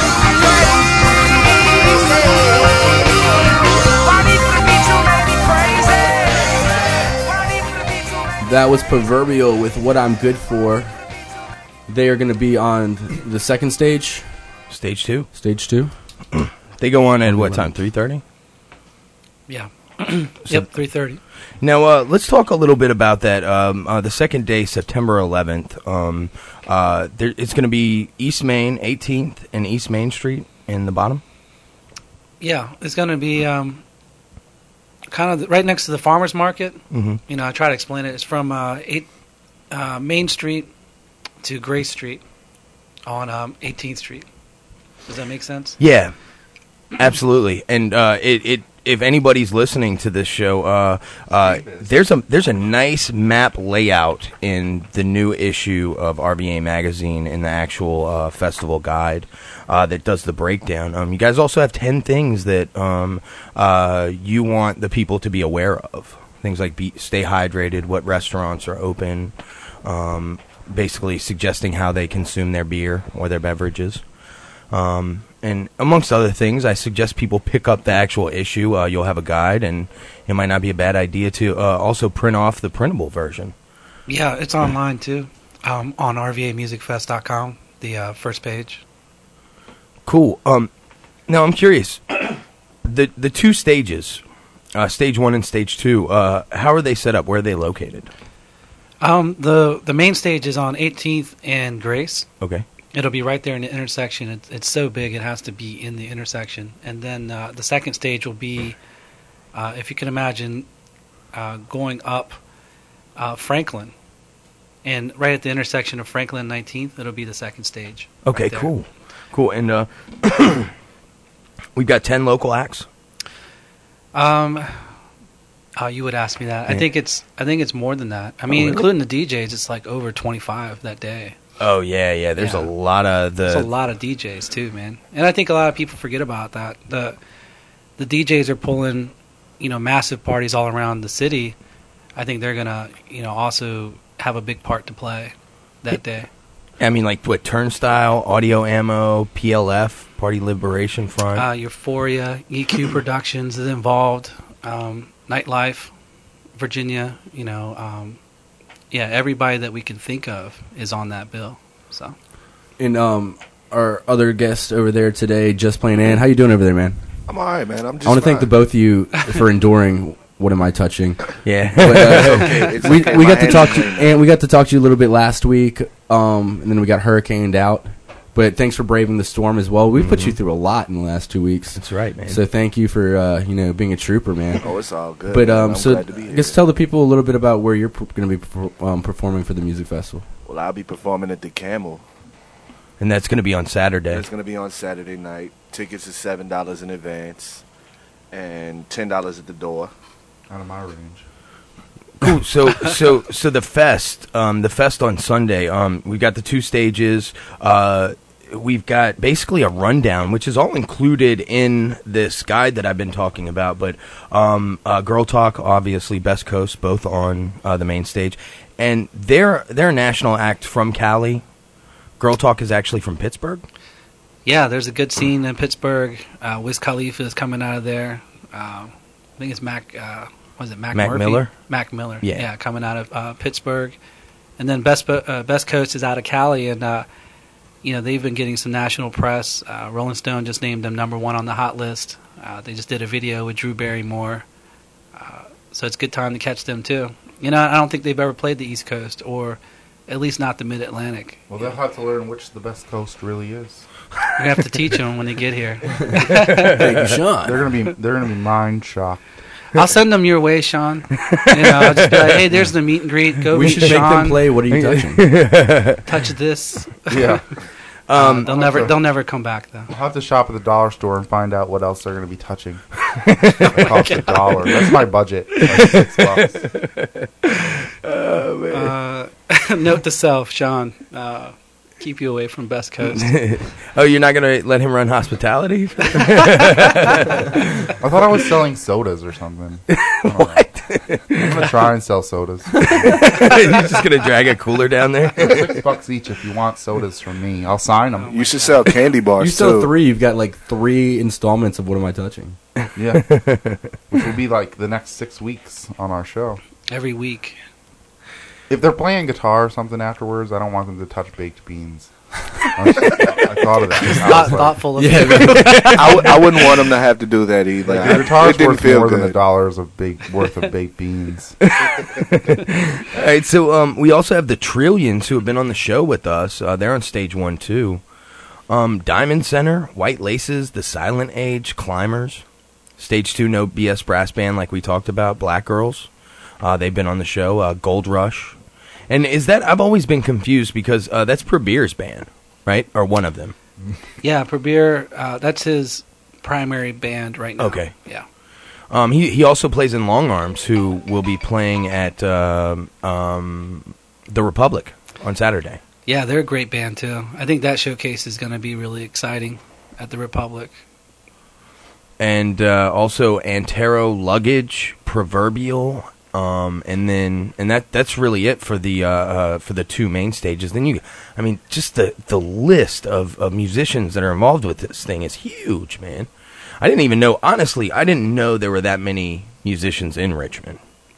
crazy. That was Proverbial with What I'm Good For. They are going to be on the second stage. Stage two. Stage two. They go on at what time? three thirty? Yeah. Yep, three thirty. Now, uh, let's talk a little bit about that. Um, uh, the second day, September eleventh, um, uh, there, it's going to be East Main, eighteenth and East Main Street in the bottom. Yeah, it's going to be um, kind of right next to the farmer's market. Mhm. You know, I try to explain it. It's from uh, eight, uh, Main Street to Gray Street on um, eighteenth Street. Does that make sense? Yeah, absolutely. And uh, it, it if anybody's listening to this show, uh, uh, there's a there's a nice map layout in the new issue of R V A magazine in the actual uh, festival guide uh, that does the breakdown. Um, you guys also have ten things that um, uh, you want the people to be aware of. Things like be, stay hydrated, what restaurants are open, um, basically suggesting how they consume their beer or their beverages. Um, and amongst other things, I suggest people pick up the actual issue. Uh, you'll have a guide, and it might not be a bad idea to uh, also print off the printable version. Yeah, it's online too, um, on R V A music fest dot com, the uh, first page. Cool. Um, now, I'm curious. the The two stages, uh, stage one and stage two, uh, how are they set up? Where are they located? Um, the, the main stage is on eighteenth and Grace. Okay. It'll be right there in the intersection. It's, it's so big, it has to be in the intersection. And then uh, the second stage will be, uh, if you can imagine, uh, going up uh, Franklin. And right at the intersection of Franklin and nineteenth, it'll be the second stage. Okay, right there. cool. Cool. And uh, we've got ten local acts? Um, uh, you would ask me that. Yeah. I think it's I think it's more than that. I Oh, mean, really? including the D Js, it's like over twenty-five that day. Oh, yeah, yeah. There's Yeah. a lot of the... There's a lot of D Js too, man. And I think a lot of people forget about that. The the D Js are pulling, you know, massive parties all around the city. I think they're gonna, you know, also have a big part to play that day. I mean, like, what, Turnstile, Audio Ammo, P L F, Party Liberation Front? Uh, Euphoria, E Q Productions is involved. Um, Nightlife, Virginia, you know, um, yeah, everybody that we can think of is on that bill. So, And um, our other guest over there today, Just Plain Ann. How you doing over there, man? I'm all right, man. I'm just I want to thank the fine. both of you for enduring. What am I touching? Yeah, but, uh, It's okay. It's we okay. we My got to hand talk is to clean. and we got to talk to you a little bit last week, um, and then we got hurricaned out. But thanks for braving the storm as well. We've put you through a lot in the last two weeks. That's right, man. So thank you for uh, you know being a trooper, man. Oh, it's all good, But man. um, I'm so glad to be I guess here. tell the people a little bit about where you're pr- going to be per- um, performing for the music festival. Well, I'll be performing at the Camel. And that's going to be on Saturday. It's going to be on Saturday night. Tickets is seven dollars in advance and ten dollars at the door. Out of my range. Cool. So, so, so the fest, um, the fest on Sunday. Um, we got the two stages. Uh, we've got basically a rundown, which is all included in this guide that I've been talking about. But um, uh, Girl Talk, obviously, Best Coast, both on uh, the main stage, and they're they're a national act from Cali. Girl Talk is actually from Pittsburgh. yeah, there's a good scene in Pittsburgh. Uh, Wiz Khalifa is coming out of there. Uh, I think it's Mac. Uh, was it Mac? Mac Murphy? Miller? Mac Miller. Yeah. yeah, coming out of uh, Pittsburgh, and then Best Bo- uh, Best Coast is out of Cali, and uh, you know they've been getting some national press. Uh, Rolling Stone just named them number one on the hot list. Uh, they just did a video with Drew Barrymore, uh, so it's a good time to catch them too. You know, I don't think they've ever played the East Coast, or at least not the Mid Atlantic. Well, they'll have to learn which the best coast really is. We're gonna have to teach them when they get here. Thank you, Sean. They're gonna be they're gonna be mind shocked. I'll send them your way, Sean. You know, I'll just be like, hey, there's the meet and greet. Go We meet should make Sean. them play. What are you touching? Touch this. Yeah. Um, they'll never Okay. they'll never come back though. I'll have to shop at the dollar store and find out what else they're gonna be touching. It costs a dollar. That's my budget. Like six bucks. Oh, man. Uh, note to self, Sean. Uh, keep you away from Best Coast. Oh, you're not going to let him run hospitality? I thought I was selling sodas or something. What? I'm gonna try and sell sodas. You're just going to drag a cooler down there? Six bucks each if you want sodas from me. I'll sign them. You should sell candy bars You sell too. three. You've got like three installments of What Am I Touching? Yeah, which will be like the next six weeks on our show. Every week. If they're playing guitar or something afterwards, I don't want them to touch baked beans. I, was- I thought of that. Just I thought, was like- thoughtful of Yeah, you. I, w- I wouldn't want them to have to do that either. Like, the it guitar's didn't worth feel more than good. the dollars of baked worth of baked beans. All right, so um, we also have the Trillions who have been on the show with us. Uh, they're on stage one, too. Um, Diamond Center, White Laces, The Silent Age, Climbers. Stage two, No B S Brass Band, like we talked about, Black Girls. Uh, they've been on the show. Uh, Gold Rush. And is that, I've always been confused because uh, that's Prabir's band, right? Or one of them. Yeah, Prabir, uh, that's his primary band right now. Okay. Yeah. Um, he he also plays in Long Arms, who will be playing at um, um, the Republic on Saturday. Yeah, they're a great band too. I think that showcase is going to be really exciting at the Republic. And uh, also Antero Luggage, Proverbial, um, and then and that that's really it for the uh, uh, for the two main stages. Then you, I mean, just the the list of, of musicians that are involved with this thing is huge, man. I didn't even know, honestly, I didn't know there were that many musicians in Richmond.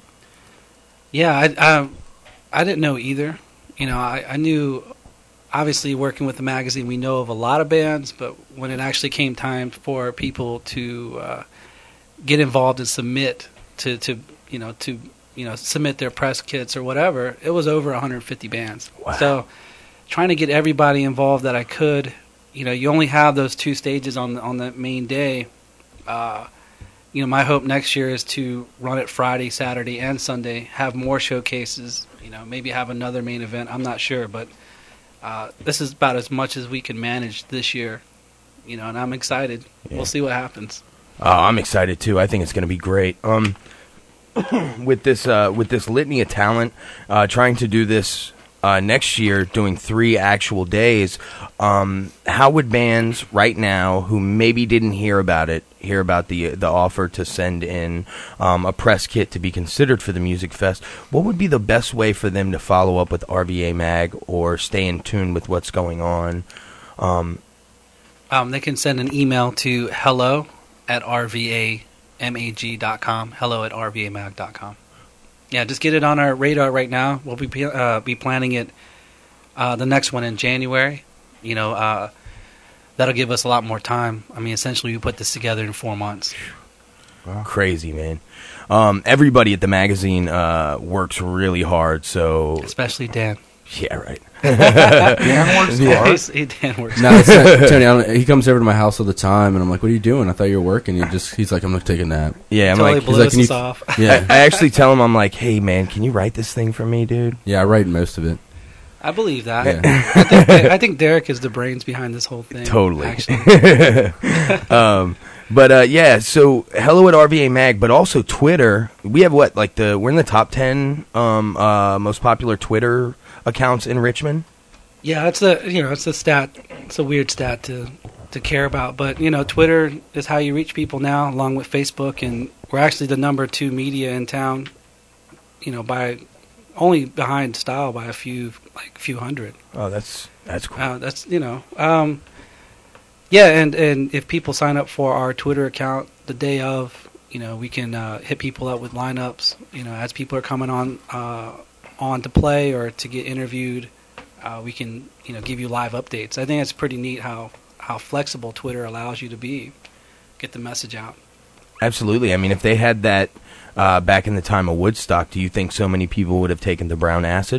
Yeah, I I, I didn't know either. You know, I, I knew. Obviously, working with the magazine, we know of a lot of bands, but when it actually came time for people to uh, get involved and submit to, to, you know, to you know, submit their press kits or whatever, it was over one hundred fifty bands. Wow. So, trying to get everybody involved that I could, you know, you only have those two stages on the, on the main day. Uh, you know, my hope next year is to run it Friday, Saturday, and Sunday. Have more showcases. You know, maybe have another main event. I'm not sure, but. Uh, this is about as much as we can manage this year, you know, and I'm excited. Yeah. We'll see what happens. Oh, I'm excited too. I think it's going to be great. Um, with this uh, with this litany of talent, uh, trying to do this uh, next year, doing three actual days. Um, how would bands right now who maybe didn't hear about it hear about the the offer to send in um, a press kit to be considered for the Music Fest? What would be the best way for them to follow up with R V A Mag or stay in tune with what's going on? Um, um, they can send an email to hello at r v a mag dot com. Hello at r v a mag dot com. Yeah, just get it on our radar right now. We'll be uh, be planning it uh, the next one in January. You know. Uh, That'll give us a lot more time. I mean, essentially, we put this together in four months. Wow. Crazy, man. Um, everybody at the magazine uh, works really hard, so... Especially Dan. Yeah, right. Dan works yeah. hard. He, Dan works no, it's not, Tony, I don't, he comes over to my house all the time, and I'm like, what are you doing? I thought you were working. He just, he's like, I'm going to take a nap. Yeah, I'm totally like... Blows he's like, can us you, off. Yeah. I, I actually tell him, I'm like, hey, man, can you write this thing for me, dude? Yeah, I write most of it. I believe that. Yeah. I, think, I think Derek is the brains behind this whole thing. Totally. Actually. um, but uh, yeah, so hello at R V A Mag, but also Twitter. We have what, like the we're in the top ten um, uh, most popular Twitter accounts in Richmond. Yeah, it's a you know it's a stat. It's a weird stat to to care about, but you know Twitter is how you reach people now, along with Facebook, and we're actually the number two media in town. You know by. Only behind Style by a few, like a few hundred. Oh, that's that's cool. Uh, that's you know, um, yeah, and, and if people sign up for our Twitter account the day of, you know, we can uh, hit people up with lineups. You know, as people are coming on uh, on to play or to get interviewed, uh, we can you know give you live updates. I think it's pretty neat how how flexible Twitter allows you to be, get the message out. Absolutely. I mean, if they had that. Uh, back in the time of Woodstock, do you think so many people would have taken the brown acid?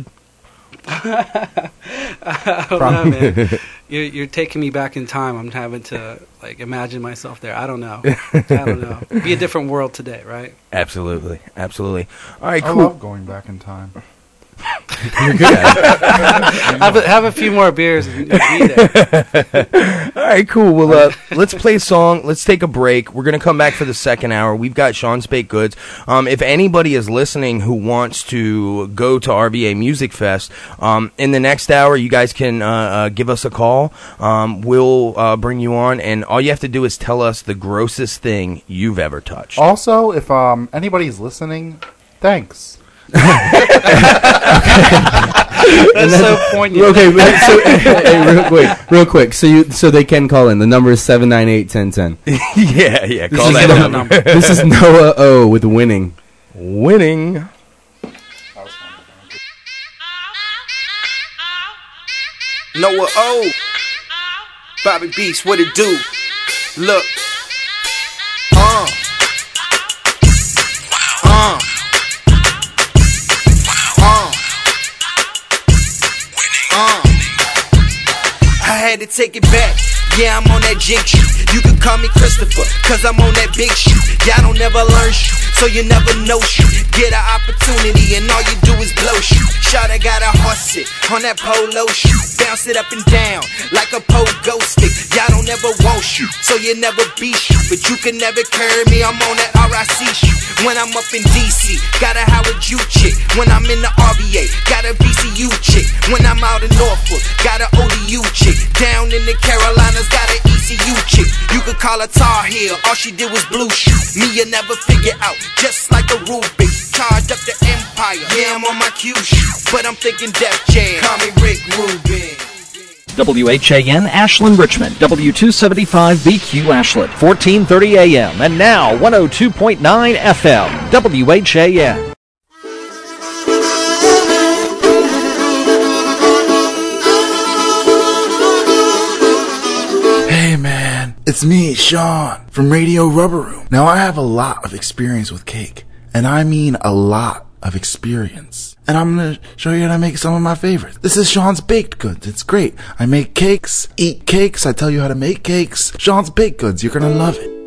I don't know, man. You're, you're taking me back in time. I'm having to like imagine myself there. I don't know. I don't know. It'd be a different world today, right? Absolutely, absolutely. All right, I cool. love going back in time. You're good at it. have, a, have a few more beers and you'll be there. All right, cool. Well, uh, let's play a song. Let's take a break. We're going to come back for the second hour. We've got Sean's Baked Goods. Um, if anybody is listening who wants to go to R V A Music Fest, um, in the next hour, you guys can uh, uh, give us a call. Um, we'll uh, bring you on, and all you have to do is tell us the grossest thing you've ever touched. Also, if um, anybody's listening, thanks. That's so poignant. Okay, so, hey, real quick, real quick. So you, so they can call in. The number is seven nine eight ten ten. yeah, yeah. This call is that the, number. This is Noah O with Winning. Winning. Noah O. Bobby Beast, what it do? Look. Uh. Uh. Uh. Uh. I had to take it back. Yeah, I'm on that jig shoot. You can call me Christopher, cause I'm on that big shoot. Y'all don't never learn shoot, so you never know shoot. Get an opportunity and all you do is blow shoot. Shot, I got a horse sit on that polo shoot. bounce it up and down like a pogo stick. Y'all don't ever want shoot, so you never be shoot. But you can never carry me, I'm on that R I C shoot. When I'm up in D C, got a Howard U chick. When I'm in the R B A, got a V C U chick. When I'm out in Norfolk, got a O D U chick. Down in the Carolinas, got an E C U chick. You could call her Tar Heel, all she did was blue shoot. Me, you never figure out, just like a Rubik. Charged up the empire, yeah, I'm on my Q shoot. But I'm thinking Def Jam, call me Rick Rubin. W H A N Ashland Richmond, W two seventy-five B Q Ashland, fourteen thirty A M, and now one oh two point nine F M, W H A N. Hey man, it's me, Sean, from Radio Rubber Room. Now I have a lot of experience with cake, and I mean a lot of experience. And I'm gonna show you how to make some of my favorites. This is Sean's Baked Goods. It's great. I make cakes, eat cakes, I tell you how to make cakes. Sean's Baked Goods, you're gonna love it.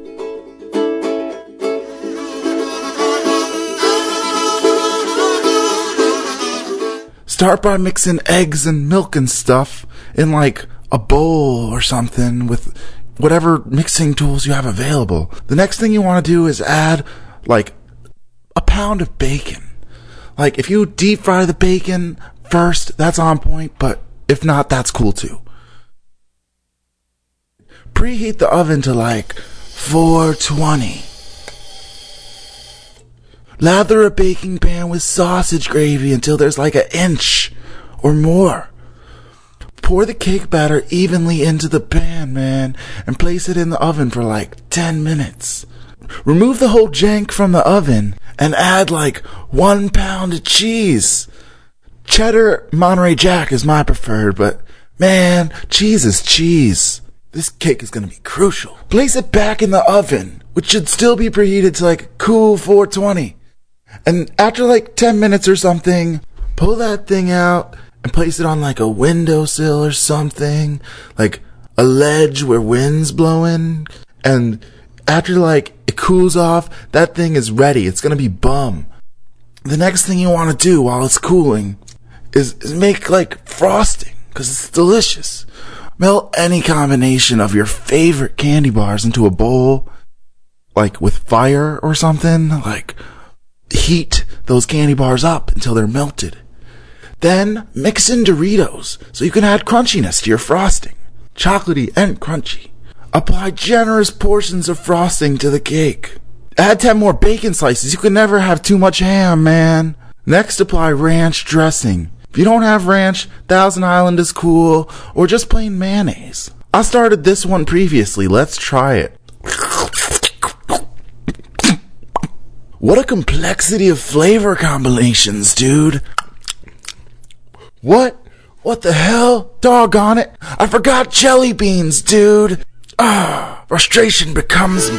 Start by mixing eggs and milk and stuff in like a bowl or something with whatever mixing tools you have available. The next thing you want to do is add like a pound of bacon. Like, if you deep fry the bacon first, that's on point, but if not, that's cool too. Preheat the oven to like four twenty. Lather a baking pan with sausage gravy until there's like an inch or more. Pour the cake batter evenly into the pan, man, and place it in the oven for like ten minutes. Remove the whole jank from the oven and add like one pound of cheese. Cheddar Monterey Jack is my preferred, but man, cheese is cheese. This cake is going to be crucial. Place it back in the oven, which should still be preheated to like cool four twenty. And after like ten minutes or something, pull that thing out and place it on like a windowsill or something, like a ledge where wind's blowing. And after like it cools off, that thing is ready. It's gonna be bum. The next thing you want to do while it's cooling is, is make like frosting, because it's delicious. Melt any combination of your favorite candy bars into a bowl, like with fire or something. Like, heat those candy bars up until they're melted. Then mix in Doritos so you can add crunchiness to your frosting. Chocolatey and crunchy. Apply generous portions of frosting to the cake. Add ten more bacon slices. You can never have too much ham, man. Next, apply ranch dressing. If you don't have ranch, Thousand Island is cool, or just plain mayonnaise. I started this one previously. Let's try it. What a complexity of flavor combinations, dude. What? What the hell? Doggone it. I forgot jelly beans, dude. Ah, frustration becomes me.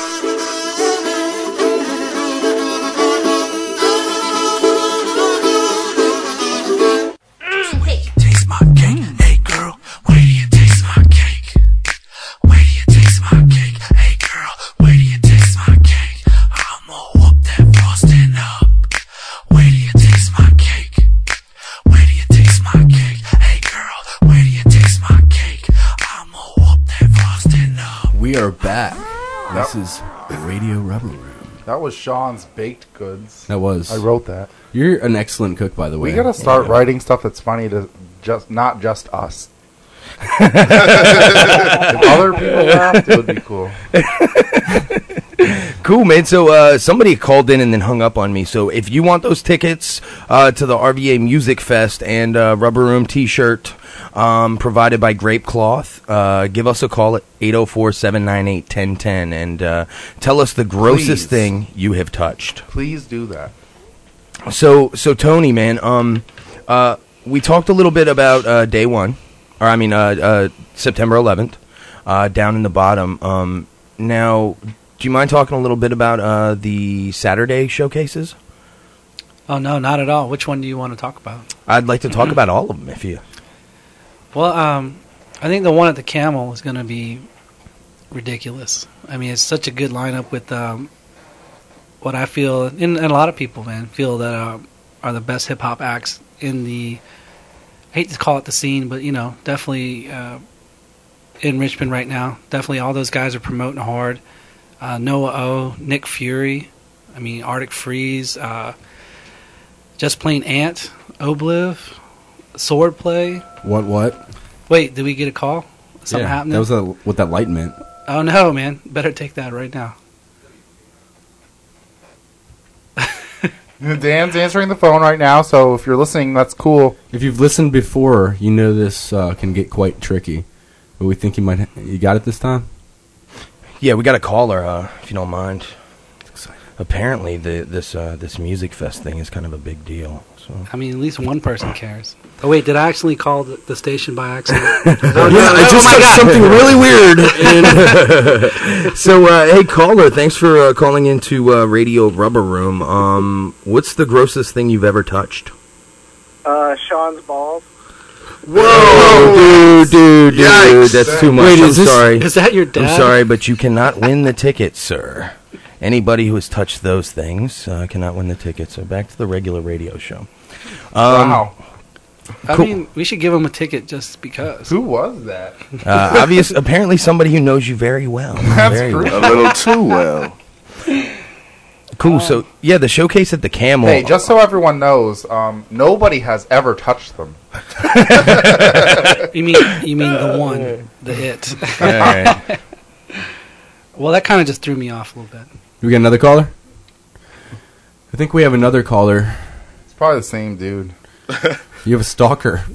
Where do you taste my cake? Hey girl, where do you taste my cake? Where do you taste my cake? Hey girl, where do you taste my cake? I'ma whoop that frosting up. Where do you taste my cake? Where do you taste my cake? Hey girl, where do you taste my cake? I'ma whoop that frosting up. We are back. This is Radio Rubber Room. That was Sean's Baked Goods. That was. I wrote that. You're an excellent cook, by the way. We gotta start yeah. writing stuff that's funny to just not just us. If other people laughed, it would be cool. Cool, man. So uh, somebody called in and then hung up on me. So if you want those tickets uh, to the R V A Music Fest and uh, Rubber Room T-shirt um, provided by Grape Cloth, uh, give us a call at eight oh four, seven nine eight, one oh one oh and uh, tell us the grossest Please. thing you have touched. Please do that. So, so Tony, man, um, uh, we talked a little bit about uh, day one, or I mean uh, uh, September eleventh, uh, down in the bottom. Um, now, do you mind talking a little bit about uh, the Saturday showcases? Oh, no, not at all. Which one do you want to talk about? I'd like to talk about all of them, if you... Well, um, I think the one at the Camel is going to be ridiculous. I mean, it's such a good lineup with um, what I feel, and, and a lot of people, man, feel that uh, are the best hip-hop acts in the hate to call it the scene, but you know, definitely uh, in Richmond right now. Definitely, all those guys are promoting hard. Uh, Noah O, Nick Fury, I mean Arctic Freeze, uh, Just Plain Ant, Obliv, Swordplay. What? What? Wait, did we get a call? Something yeah, happening? That was a, what that light meant. Oh no, man! Better take that right now. Dan's answering the phone right now, so if you're listening, that's cool. If you've listened before, you know this uh, can get quite tricky. But we think you might. Ha- you got it this time. Yeah, we got a caller. Uh, if you don't mind. Apparently, the this uh, this music fest thing is kind of a big deal. So I mean, at least one person cares. Oh wait, did I actually call the, the station by accident? Oh, yeah, I just said something really weird. And so, uh, hey, caller, thanks for uh, calling into uh, Radio Rubber Room. Um, what's the grossest thing you've ever touched? Uh, Sean's balls. Whoa, dude, dude, dude, Yikes. that's too much. Wait, I'm is this- sorry. is that your dad? I'm sorry, but you cannot win the tickets, sir. Anybody who has touched those things uh, cannot win the tickets. So back to the regular radio show. Um, Wow. I cool. mean, we should give him a ticket just because. Who was that? Uh, obvious, apparently somebody who knows you very well. That's very great. well. A little too well. Cool. So yeah, the showcase at the Camel. Hey, just so everyone knows, um, nobody has ever touched them. You mean you mean the one, the it? All right. Well, that kind of just threw me off a little bit. Do we got another caller? I think we have another caller. It's probably the same dude. You have a stalker.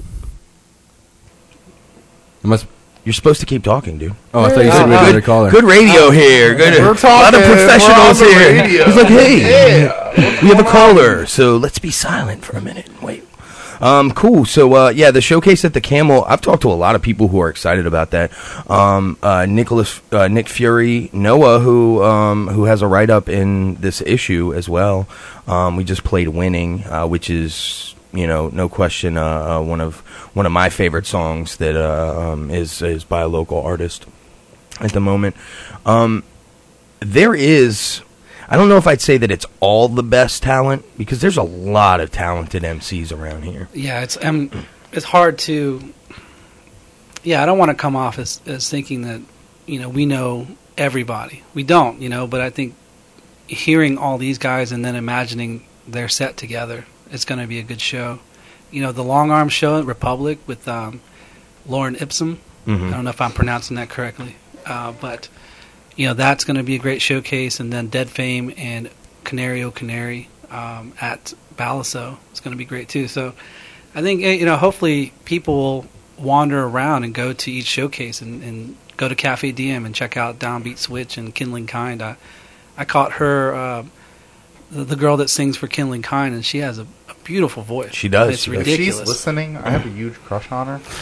It must. You're supposed to keep talking, dude. Oh, I thought you said we had another caller. Good radio here. Good. We're A lot of talking. professionals We're on the here. radio. He's like, hey, Yeah. we have a caller, so let's be silent for a minute. Wait. Um, cool. So, uh, yeah, the showcase at the Camel. I've talked to a lot of people who are excited about that. Um, uh, Nicholas, uh, Nick Fury, Noah, who um, who has a write up in this issue as well. Um, we just played "Winning," uh, which is, you know, no question, uh, uh, one of one of my favorite songs that uh, um, is is by a local artist at the moment. Um, there is. I don't know if I'd say that it's all the best talent, because there's a lot of talented M Cs around here. Yeah, it's um, it's hard to. Yeah, I don't want to come off as as thinking that, you know, we know everybody. We don't, you know. But I think hearing all these guys and then imagining their set together, it's going to be a good show. You know, the Long Arm show at Republic with um, Lauren Ipsum. Mhm. I don't know if I'm pronouncing that correctly, uh, but. You know, that's going to be a great showcase, and then Dead Fame and Canario Canary um, at Balaso is going to be great too. So I think, you know, hopefully people will wander around and go to each showcase and, and go to Cafe D M and check out Downbeat Switch and Kindling Kind. I, I caught her, uh, the, the girl that sings for Kindling Kind, and she has a, a beautiful voice. She does. It's She does. If ridiculous. she's listening, I have a huge crush on her.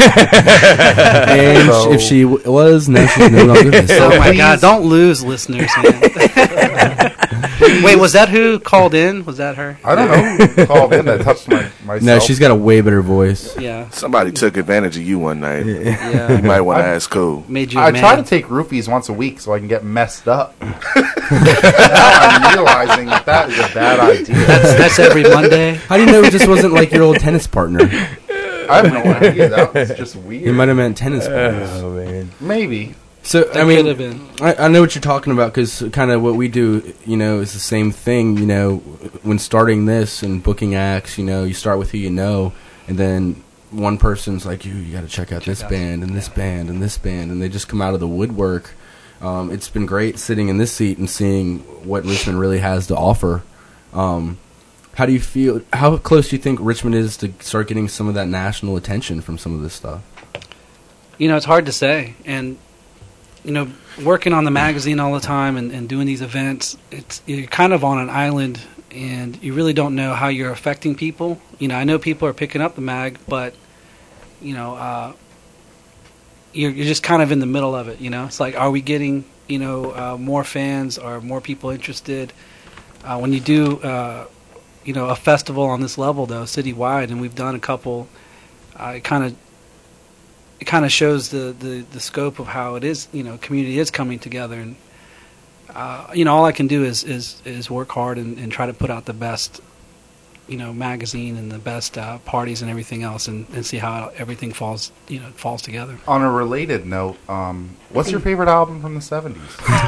And So- if she w- was, now she's no longer this. Oh my please- God! Don't lose listeners, man. Wait, was that who called in? Was that her? I don't know who called in that touched my myself. No, she's got a way better voice. Yeah, Somebody took advantage of you one night. yeah. You might want to I- ask who. Made you. I mad. try to take roofies once a week so I can get messed up. Now I'm realizing that that is a bad idea. That's, that's every Monday. How do you know it just wasn't like your old tennis partner? I have no idea. That was just weird. You might have meant tennis players. Oh man. Maybe. So That I mean, could have been. I, I know what you're talking about, because kind of what we do, you know, is the same thing. You know, when starting this and booking acts, you know, you start with who you know, and then one person's like, you, you got to check out this out band and this band and this band, and they just come out of the woodwork. Um, it's been great sitting in this seat and seeing what Richmond really has to offer. Um, how do you feel? How close do you think Richmond is to start getting some of that national attention from some of this stuff? You know, it's hard to say. And, you know, working on the magazine all the time and, and doing these events, it's you're kind of on an island, and you really don't know how you're affecting people. You know, I know people are picking up the mag, but, you know, uh, you're, you're just kind of in the middle of it, you know? It's like, are we getting, you know, uh, more fans or more people interested? Uh, when you do, uh, you know, a festival on this level, though, citywide, and we've done a couple, uh, it kind of it kind of shows the, the, the scope of how it is, you know, community is coming together. And, uh, you know, all I can do is, is, is work hard and, and try to put out the best you know, magazine and the best uh, parties and everything else, and, and see how everything falls, you know, falls together. On a related note, um, what's your favorite album from the seventies?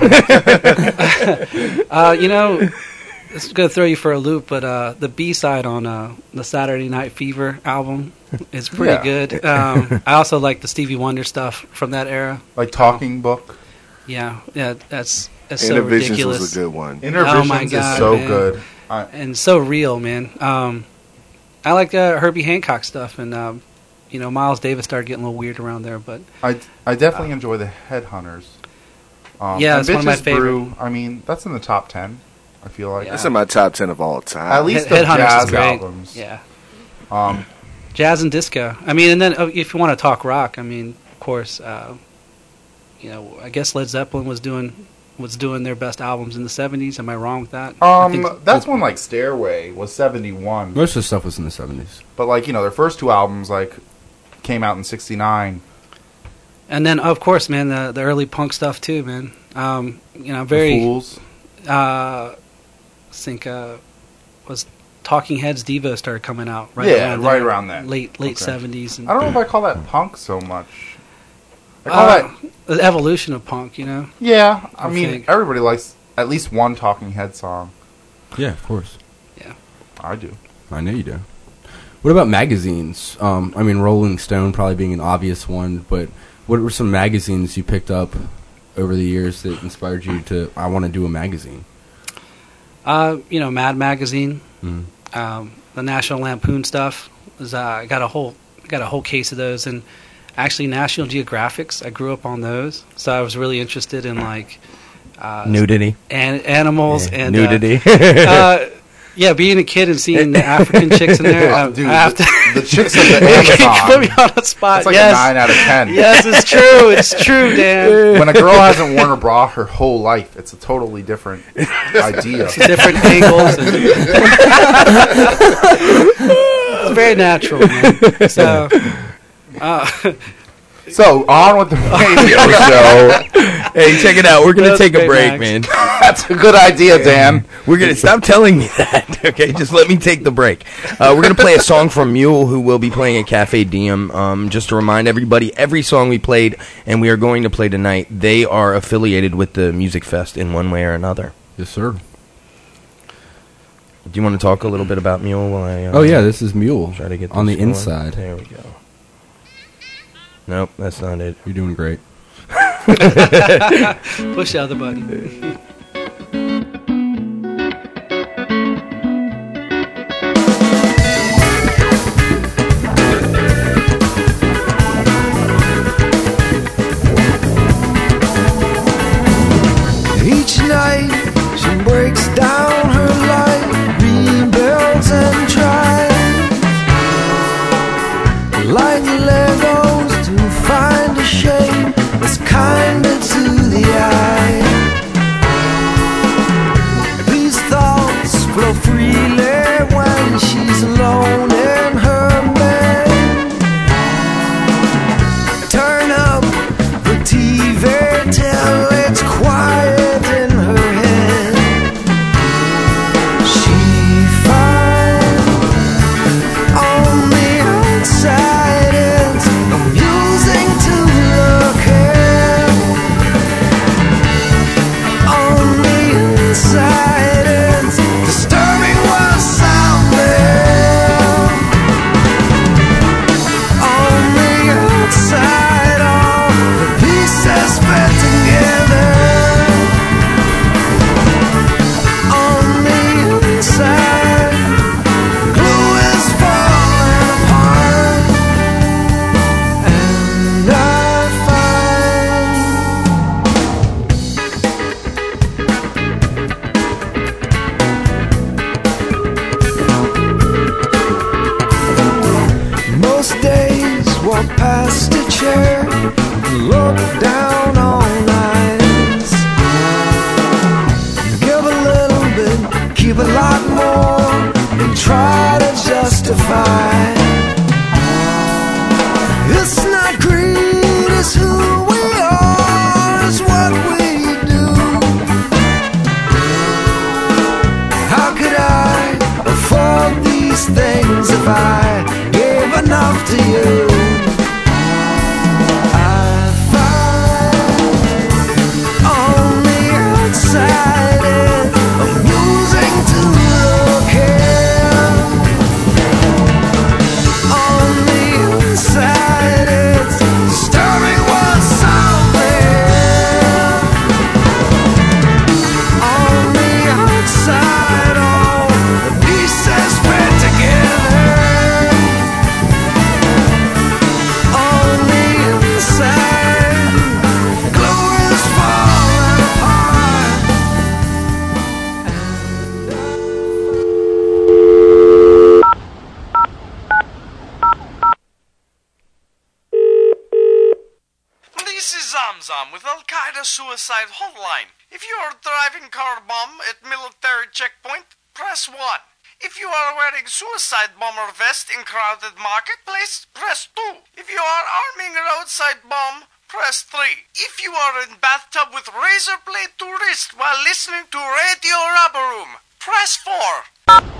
uh, you know, this is going to throw you for a loop, but uh, the B-side on uh, the Saturday Night Fever album is pretty Yeah. good. Um, I also like the Stevie Wonder stuff from that era. Like Talking Book? Yeah, yeah, that's that's so Inner Visions ridiculous. was a good one. Inner oh my Visions is God, so man. good. I- and so real, man. Um, I like uh, Herbie Hancock stuff, and um, you know, Miles Davis started getting a little weird around there, but I, I definitely enjoy the Headhunters. Um, Yeah, and it's one of my Bitches Brew, favorite. I mean, that's in the top ten, I feel like. That's in my top ten of all time. At least Head- the Headhunters jazz is great. albums. Yeah. Um, Jazz and disco. I mean, and then uh, if you want to talk rock, I mean, of course, uh, you know, I guess Led Zeppelin was doing was doing their best albums in the seventies. Am I wrong with that? I um, think- that's when, like, Stairway was seventy-one. Most of the stuff was in the seventies. But, like, you know, their first two albums, like, came out in sixty-nine. And then, of course, man, the the early punk stuff too, man. Um, you know, very. Fools. Uh, I think uh, was Talking Heads Devo started coming out right Yeah, around right there, around then. late late Okay. seventies. I don't know if I call that punk so much. I call Uh, that... the evolution of punk, you know. Yeah, I, I mean, think. everybody likes at least one Talking Head song. Yeah, of course. Yeah. I do. I know you do. What about magazines? Um, I mean, Rolling Stone probably being an obvious one, but what were some magazines you picked up over the years that inspired you to, I want to do a magazine? Uh, you know, Mad Magazine, Mhm. um, the National Lampoon stuff. Was, uh, I got a whole got a whole case of those, and actually National Geographics. I grew up on those, so I was really interested in like uh, Nudity. and animals Yeah, and nudity. Uh, uh, yeah, being a kid and seeing the African chicks in there, I, Dude, I have the, to. the chicks of the Put Amazon. me on the spot. It's like yes. a nine out of ten. Yes, it's true. It's true, Dan. When a girl hasn't worn a bra her whole life, it's a totally different idea. It's different angles. And it's very natural, man. So, uh, So, on with the radio show. Hey, check it out. We're gonna That's take a great, break, Max. man. That's a good idea, Dan. We're gonna stop telling me that. Okay, just let me take the break. Uh, we're gonna play a song from Mule, who will be playing at Cafe Diem. Um, just to remind everybody, every song we played and we are going to play tonight, they are affiliated with the Music Fest in one way or another. Yes, sir. Do you want to talk a little bit about Mule? While I, uh, Oh, yeah, this is Mule try to get on this the going? inside. There we go. Nope, that's not it. You're doing great. push the other button. Each night she breaks down her life, rebuilds and tries, like Legos to find a shape that's kinder to the eye. These thoughts flow freely when she's alone in her bed. Turn up the T V till it's quiet in her head. She finds on the outside it's amusing to look at. On the inside it's disturbing what's out there. On the outside all the pieces fit together. On the inside glue is falling apart. And I find most days walk past a chair, look down on eyes. Give a little bit, keep a lot more, and try to justify. It's not greed, it's who we are, it's what we do. How could I afford these these things if I gave enough to you. I find on the outside it amusing to look at. On the inside it's disturbing what's out there. On the outside all the pieces fit together. On the inside glue is falling apart. This is Zamzam with Al Qaeda Suicide Hotline. If you are driving car bomb at military checkpoint, press one. If you are wearing suicide bomber vest in crowded marketplace, press two. If you are arming roadside bomb, press three. If you are in bathtub with razor blade to wrist while listening to Radio Rubber Room, press four.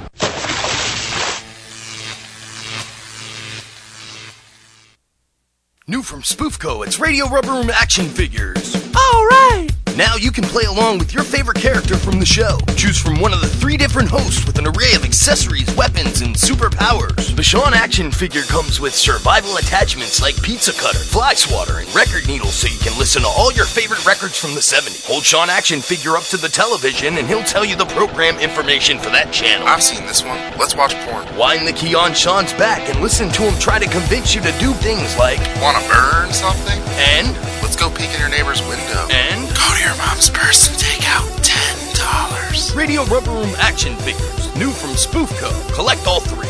New from Spoofco, it's Radio Rubber Room action figures. Alright! Now you can play along with your favorite character from the show. Choose from one of the three different hosts with an array of accessories, weapons, and superpowers. The Sean action figure comes with survival attachments like pizza cutter, fly swatter, and record needles so you can listen to all your favorite records from the seventies. Hold Sean action figure up to the television and he'll tell you the program information for that channel. I've seen this one. Let's watch porn. Wind the key on Sean's back and listen to him try to convince you to do things like Wanna burn something? And Let's go peek in your neighbor's window. And Go to your mom's purse and take out ten dollars. Radio Rubber Room action figures, new from Spoofco. Collect all three.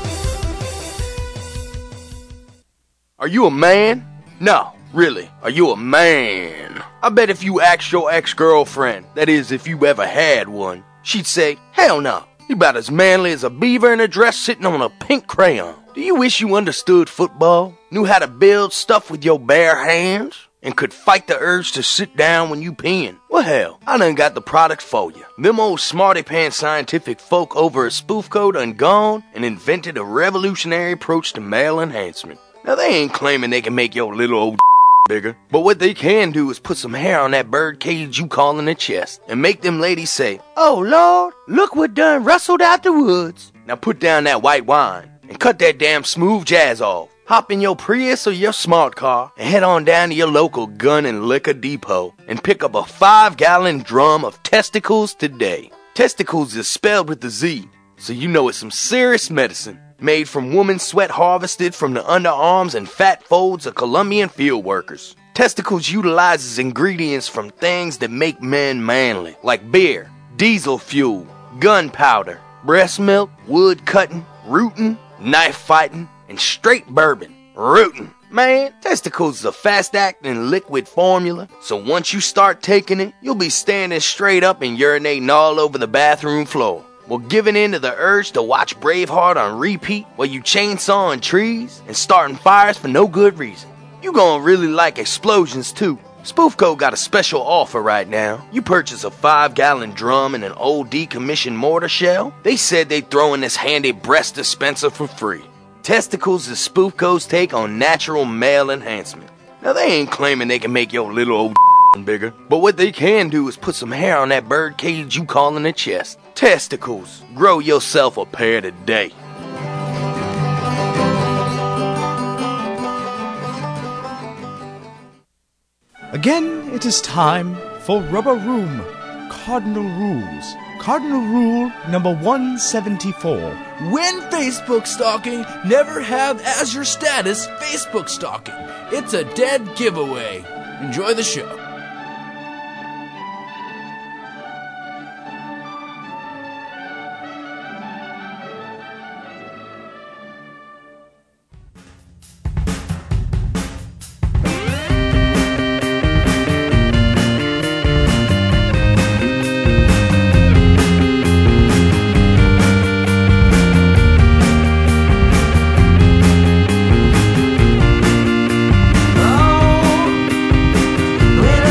Are you a man? No, really. Are you a man? I bet if you asked your ex-girlfriend, that is, if you ever had one, she'd say, hell no. You about as manly as a beaver in a dress sitting on a pink crayon. Do you wish you understood football? Knew how to build stuff with your bare hands? And could fight the urge to sit down when you peeing? Well, hell, I done got the product for you. Them old smarty-pants scientific folk over at Spoofco done gone and invented a revolutionary approach to male enhancement. Now, they ain't claiming they can make your little old bigger, but what they can do is put some hair on that bird cage you callin' a chest and make them ladies say, oh, Lord, look what done rustled out the woods. Now put down that white wine and cut that damn smooth jazz off. Hop in your Prius or your smart car and head on down to your local gun and liquor depot and pick up a five-gallon drum of testicles today. Testicles is spelled with a Z, so you know it's some serious medicine. Made from woman's sweat harvested from the underarms and fat folds of Colombian field workers. Testicles utilizes ingredients from things that make men manly, like beer, diesel fuel, gunpowder, breast milk, wood cutting, rooting, knife fighting, and straight bourbon. Rootin'. Man, testicles is a fast-acting liquid formula, so once you start taking it, you'll be standing straight up and urinating all over the bathroom floor. Well, giving in to the urge to watch Braveheart on repeat while you chainsawing trees and starting fires for no good reason. You gonna really like explosions too. Spoofco got a special offer right now. You purchase a five-gallon drum and an old decommissioned mortar shell, they said they'd throw in this handy breast dispenser for free. Testicles is Spoofco's take on natural male enhancement. Now, they ain't claiming they can make your little old bigger, but what they can do is put some hair on that bird cage you callin' a chest. Testicles. Grow yourself a pair today. Again, it is time for Rubber Room Cardinal Rules. Cardinal Rule number one seventy-four. When Facebook stalking, never have as your status Facebook stalking. It's a dead giveaway. Enjoy the show. When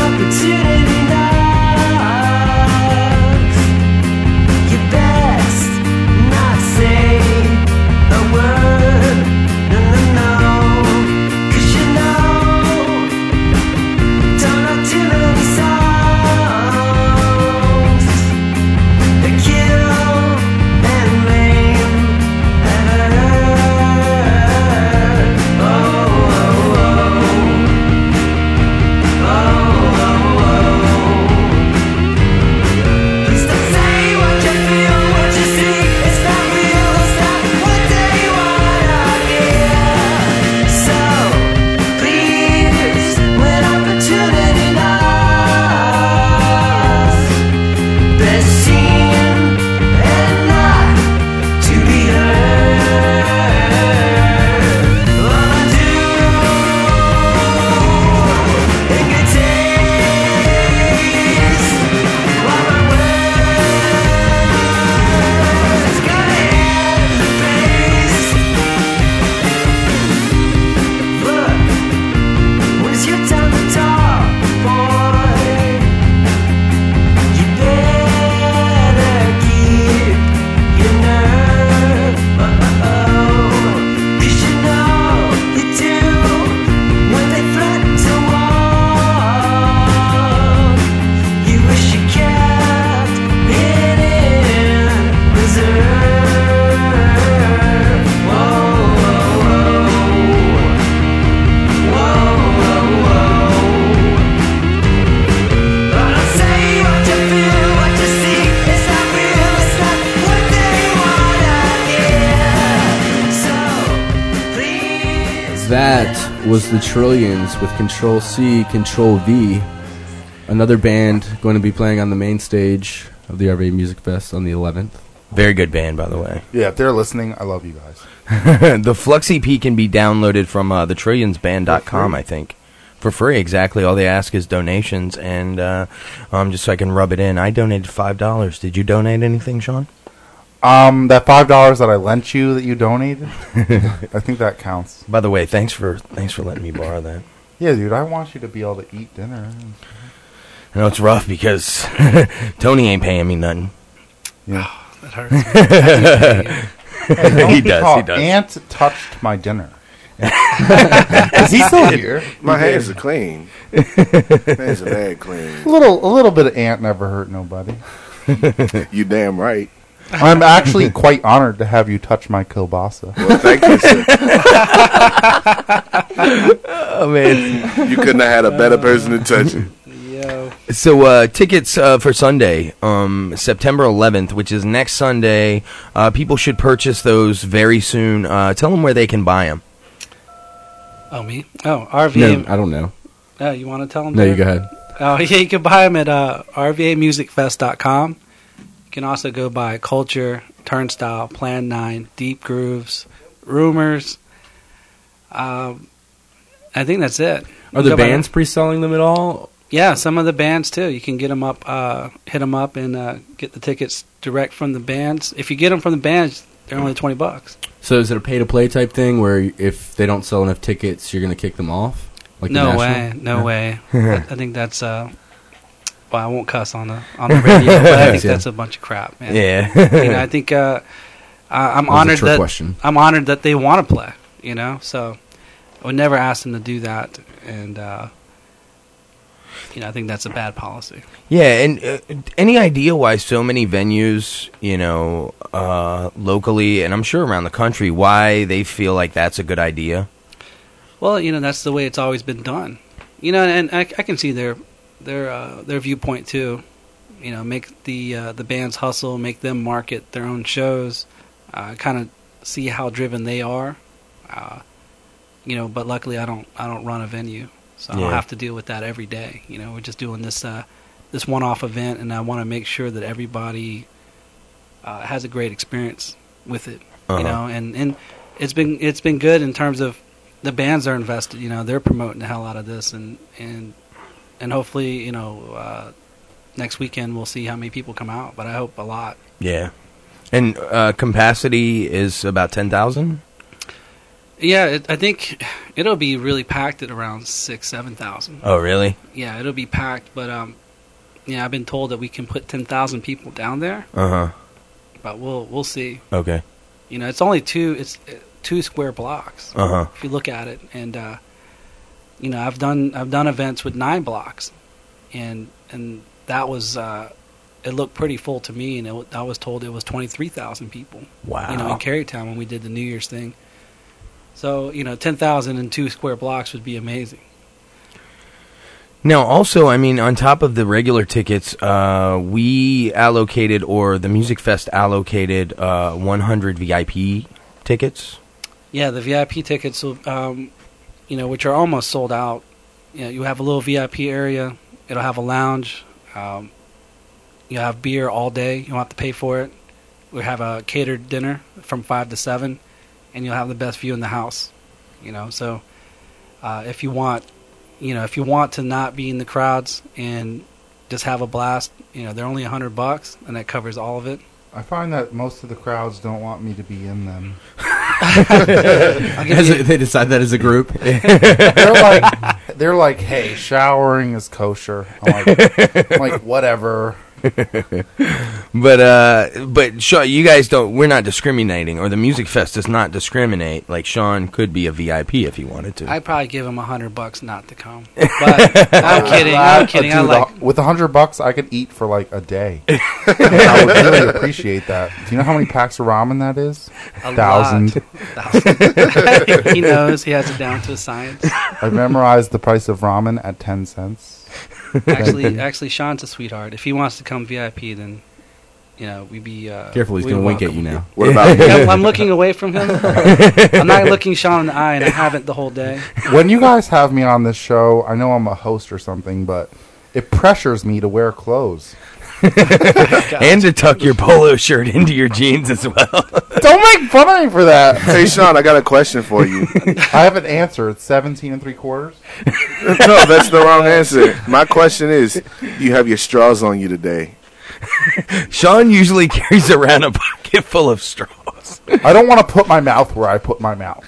That was the Trillions with Control C, Control V. Another band going to be playing on the main stage of the R V A Music Fest on the eleventh. Very good band, by the way. Yeah, if they're listening, I love you guys. The Flux E P can be downloaded from uh, the trillions band dot com, I think. For free, exactly. All they ask is donations, and uh, um, just so I can rub it in. I donated five dollars. Did you donate anything, Sean? Um, that five dollars that I lent you that you donated, I think that counts. By the way, thanks for thanks for letting me borrow that. Yeah, dude, I want you to be able to eat dinner. I know it's rough because Tony ain't paying me nothing. Yeah. Oh, that hurts. Hey, He does, he does. Aunt touched my dinner. Is he still here? My hands are clean. Hands are very clean. A little, a little bit of aunt never hurt nobody. You damn right. I'm actually quite honored to have you touch my kielbasa. Well, thank you, sir. Oh, man. You couldn't have had a better person to touch it. So uh, tickets uh, for Sunday, um, September eleventh, which is next Sunday. Uh, people should purchase those very soon. Uh, tell them where they can buy them. Oh, me? Oh, R V A. No, I don't know. Oh, you want to tell them? No, you go ahead. Oh, yeah, you can buy them at uh, R V A music fest dot com. You can also go buy Culture, Turnstile, Plan nine, Deep Grooves, Rumors. Um, I think that's it. You Are the go buy bands them. pre-selling them at all? Yeah, some of the bands too. You can get them up, uh, hit them up, and uh, get the tickets direct from the bands. If you get them from the bands, they're only twenty bucks. So is it a pay-to-play type thing where if they don't sell enough tickets, you're going to kick them off? Like the No National? way, no Yeah. way. I, I think that's. Uh, well, I won't cuss on the on the radio, but I think Yeah. that's a bunch of crap, man. Yeah. you know, I think uh, I, I'm That was a honored trick that question. I'm honored that they want to play. You know, so I would never ask them to do that, and uh, you know, I think that's a bad policy. Yeah, and uh, any idea why so many venues, you know, uh, locally, and I'm sure around the country, why they feel like that's a good idea? Well, you know, that's the way it's always been done. You know, and I, I can see their their uh, their viewpoint too. You know, make the uh, the bands hustle, make them market their own shows, uh, kind of see how driven they are. Uh, you know, but luckily I don't I don't run a venue, so I don't Yeah. have to deal with that every day. You know, we're just doing this uh, this one-off event, and I want to make sure that everybody uh, has a great experience with it. Uh-huh. You know, and, and it's been it's been good in terms of the bands are invested. You know, they're promoting the hell out of this, and and and hopefully, you know, uh, next weekend we'll see how many people come out. But I hope a lot. Yeah. And uh, capacity is about ten thousand? Yeah, it, I think it'll be really packed at around six, seven thousand. Oh, really? Yeah, it'll be packed. But um, yeah, I've been told that we can put ten thousand people down there. Uh-huh. But we'll we'll see. Okay. You know, it's only two. It's uh, two square blocks. Uh-huh. If you look at it, and uh, you know, I've done I've done events with nine blocks, and and that was uh, it looked pretty full to me, and it, I was told it was twenty three thousand people. Wow. You know, in Carytown when we did the New Year's thing. So you know, ten thousand in two square blocks would be amazing. Now, also, I mean, on top of the regular tickets, uh, we allocated, or the Music Fest allocated, uh, one hundred V I P tickets. Yeah, the V I P tickets, will, um, you know, which are almost sold out. You know, you have a little V I P area. It'll have a lounge. Um, you'll have beer all day. You don't have to pay for it. We'll have a catered dinner from five to seven, and you'll have the best view in the house. You know, so uh, if you want, you know, if you want to not be in the crowds and just have a blast, you know, they're only a hundred bucks, and that covers all of it. I find that most of the crowds don't want me to be in them. As a- they decide that as a group. they're like, they're like, hey, showering is kosher. I'm like, I'm like whatever. But uh, but Sean, you guys don't. We're not discriminating, or the Music Fest does not discriminate. Like Sean could be a V I P if he wanted to. I'd probably give him a hundred bucks not to come. But I'm kidding. I'm kidding. I Dude, like. with a hundred bucks, I could eat for like a day. I would really appreciate that. Do you know how many packs of ramen that is? A Thousand. lot. Thousand. He knows. He has it down to a science. I memorized the price of ramen at ten cents. Actually, actually, Sean's a sweetheart. If he wants to come V I P, then you know, we'd be. Uh, Careful, he's we gonna wink at welcome- you now. What about me? I'm, I'm looking away from him. I'm not looking Sean in the eye, and I haven't the whole day. When you guys have me on this show, I know I'm a host or something, but it pressures me to wear clothes. And to tuck your polo shirt into your jeans as well. Don't make fun of me for that. Hey, Sean, I got a question for you. I have an answer. It's seventeen and three quarters. No, that's the wrong answer. My question is, do you have your straws on you today? Sean usually carries around a pocket full of straws. I don't want to put my mouth where I put my mouth.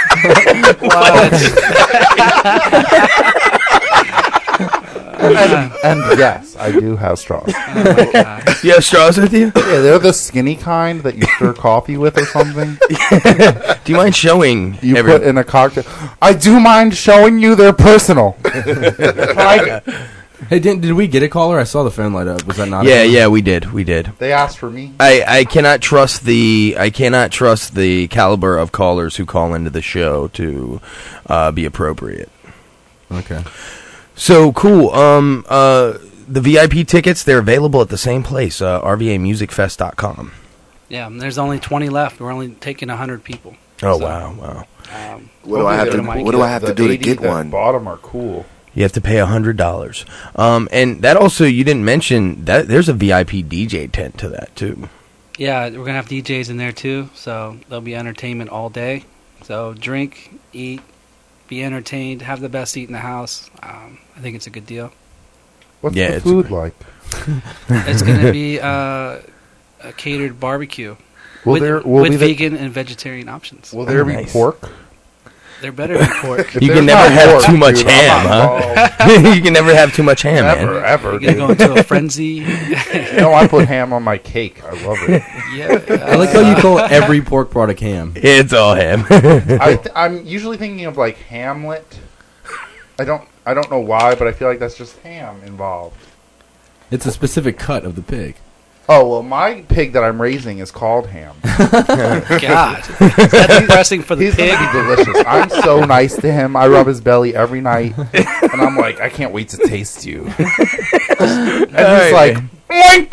and, and yes, I do have straws. Oh my God. You have straws with you? Yeah, they're the skinny kind that you stir coffee with or something. Do you mind showing? You every- put in a cocktail. I do mind showing you they're personal. Like, Hey, did, did we get a caller? I saw the phone light up. Was that not? Yeah, a yeah, we did, we did. they asked for me. I, I cannot trust the I cannot trust the caliber of callers who call into the show to uh, be appropriate. Okay. So cool. Um, uh, the V I P tickets, they're available at the same place, uh, R V A music fest dot com. Yeah, and there's only twenty left. We're only taking one hundred people. Oh So, wow, wow. Um, What do I have to? hopefully What do I have to The do to eighty get that one? Bottom are cool. You have to pay one hundred dollars. Um, and that also, you didn't mention, that there's a V I P D J tent to that, too. Yeah, we're going to have D Js in there too, so there'll be entertainment all day. So drink, eat, be entertained, have the best seat in the house. Um, I think it's a good deal. What's Yeah, the it's food great. like? It's going to be uh, a catered barbecue Will with, there- will with be the- vegan and vegetarian options. Will there Oh, be nice. pork? There better be pork. If You there's can never not have pork, too much dude, I'm ham, not huh? You can never have too much ham, Ever, man. ever. You're going to go dude. into a frenzy. No, I put ham on my cake. I love it. Yeah, I like how you call every pork product ham. It's all ham. I th- I'm usually thinking of like Hamlet. I don't. I don't know why, but I feel like that's just ham involved. It's a specific cut of the pig. Oh well, my pig that I'm raising is called Ham. God, that's depressing for the He's pig. gonna be delicious. I'm so nice to him. I rub his belly every night, and I'm like, I can't wait to taste you. And he's right, like, oink.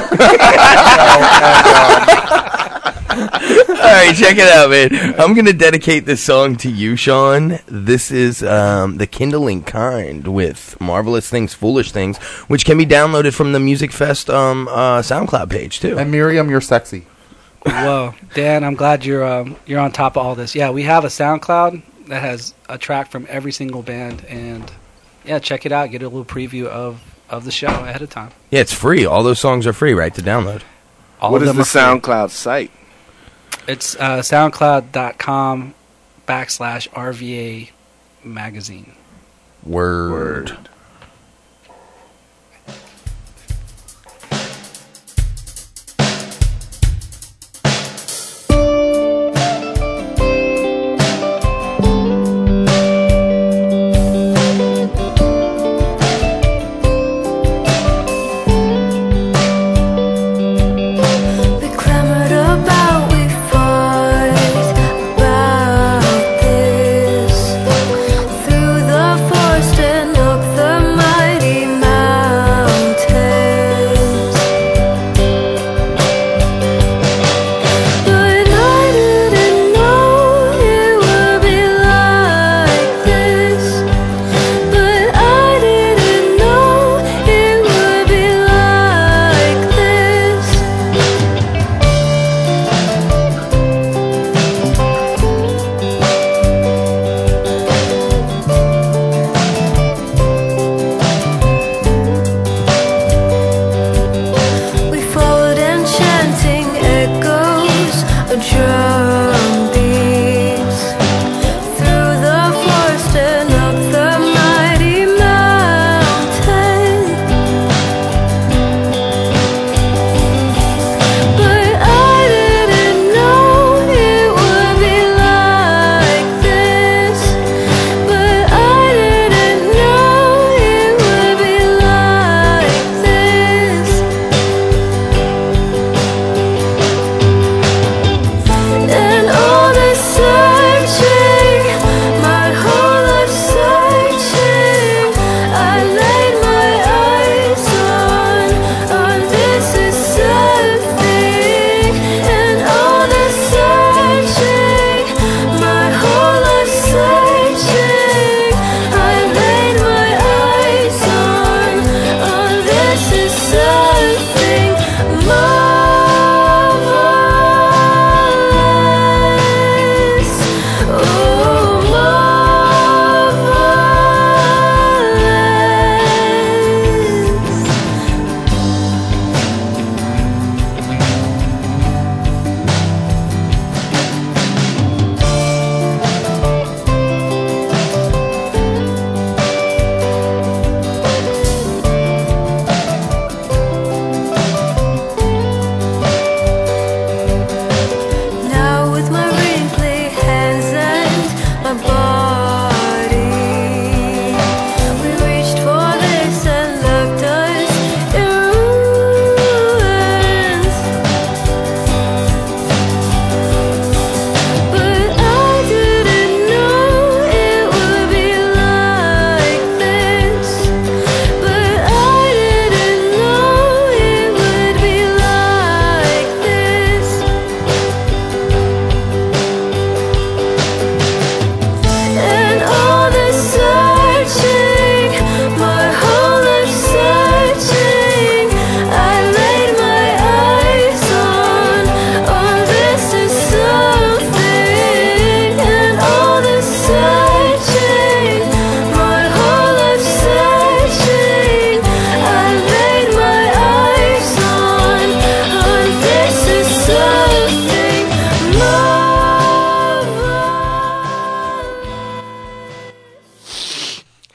All right, check it out, man. I'm going to dedicate this song to you, Sean. This is um, The Kindling Kind with Marvelous Things, Foolish Things, which can be downloaded from the Music Fest um, uh, SoundCloud page, too. And Miriam, you're sexy. Whoa, Dan, I'm glad you're um, you're on top of all this. Yeah, we have a SoundCloud that has a track from every single band, and yeah, check it out. Get a little preview of, of the show ahead of time. Yeah, it's free. All those songs are free, right, to download. All What of is them the are free. SoundCloud site? It's uh, soundcloud.com backslash RVA magazine. Word. Word. We clamored about, we fought about this. Through the forest and up the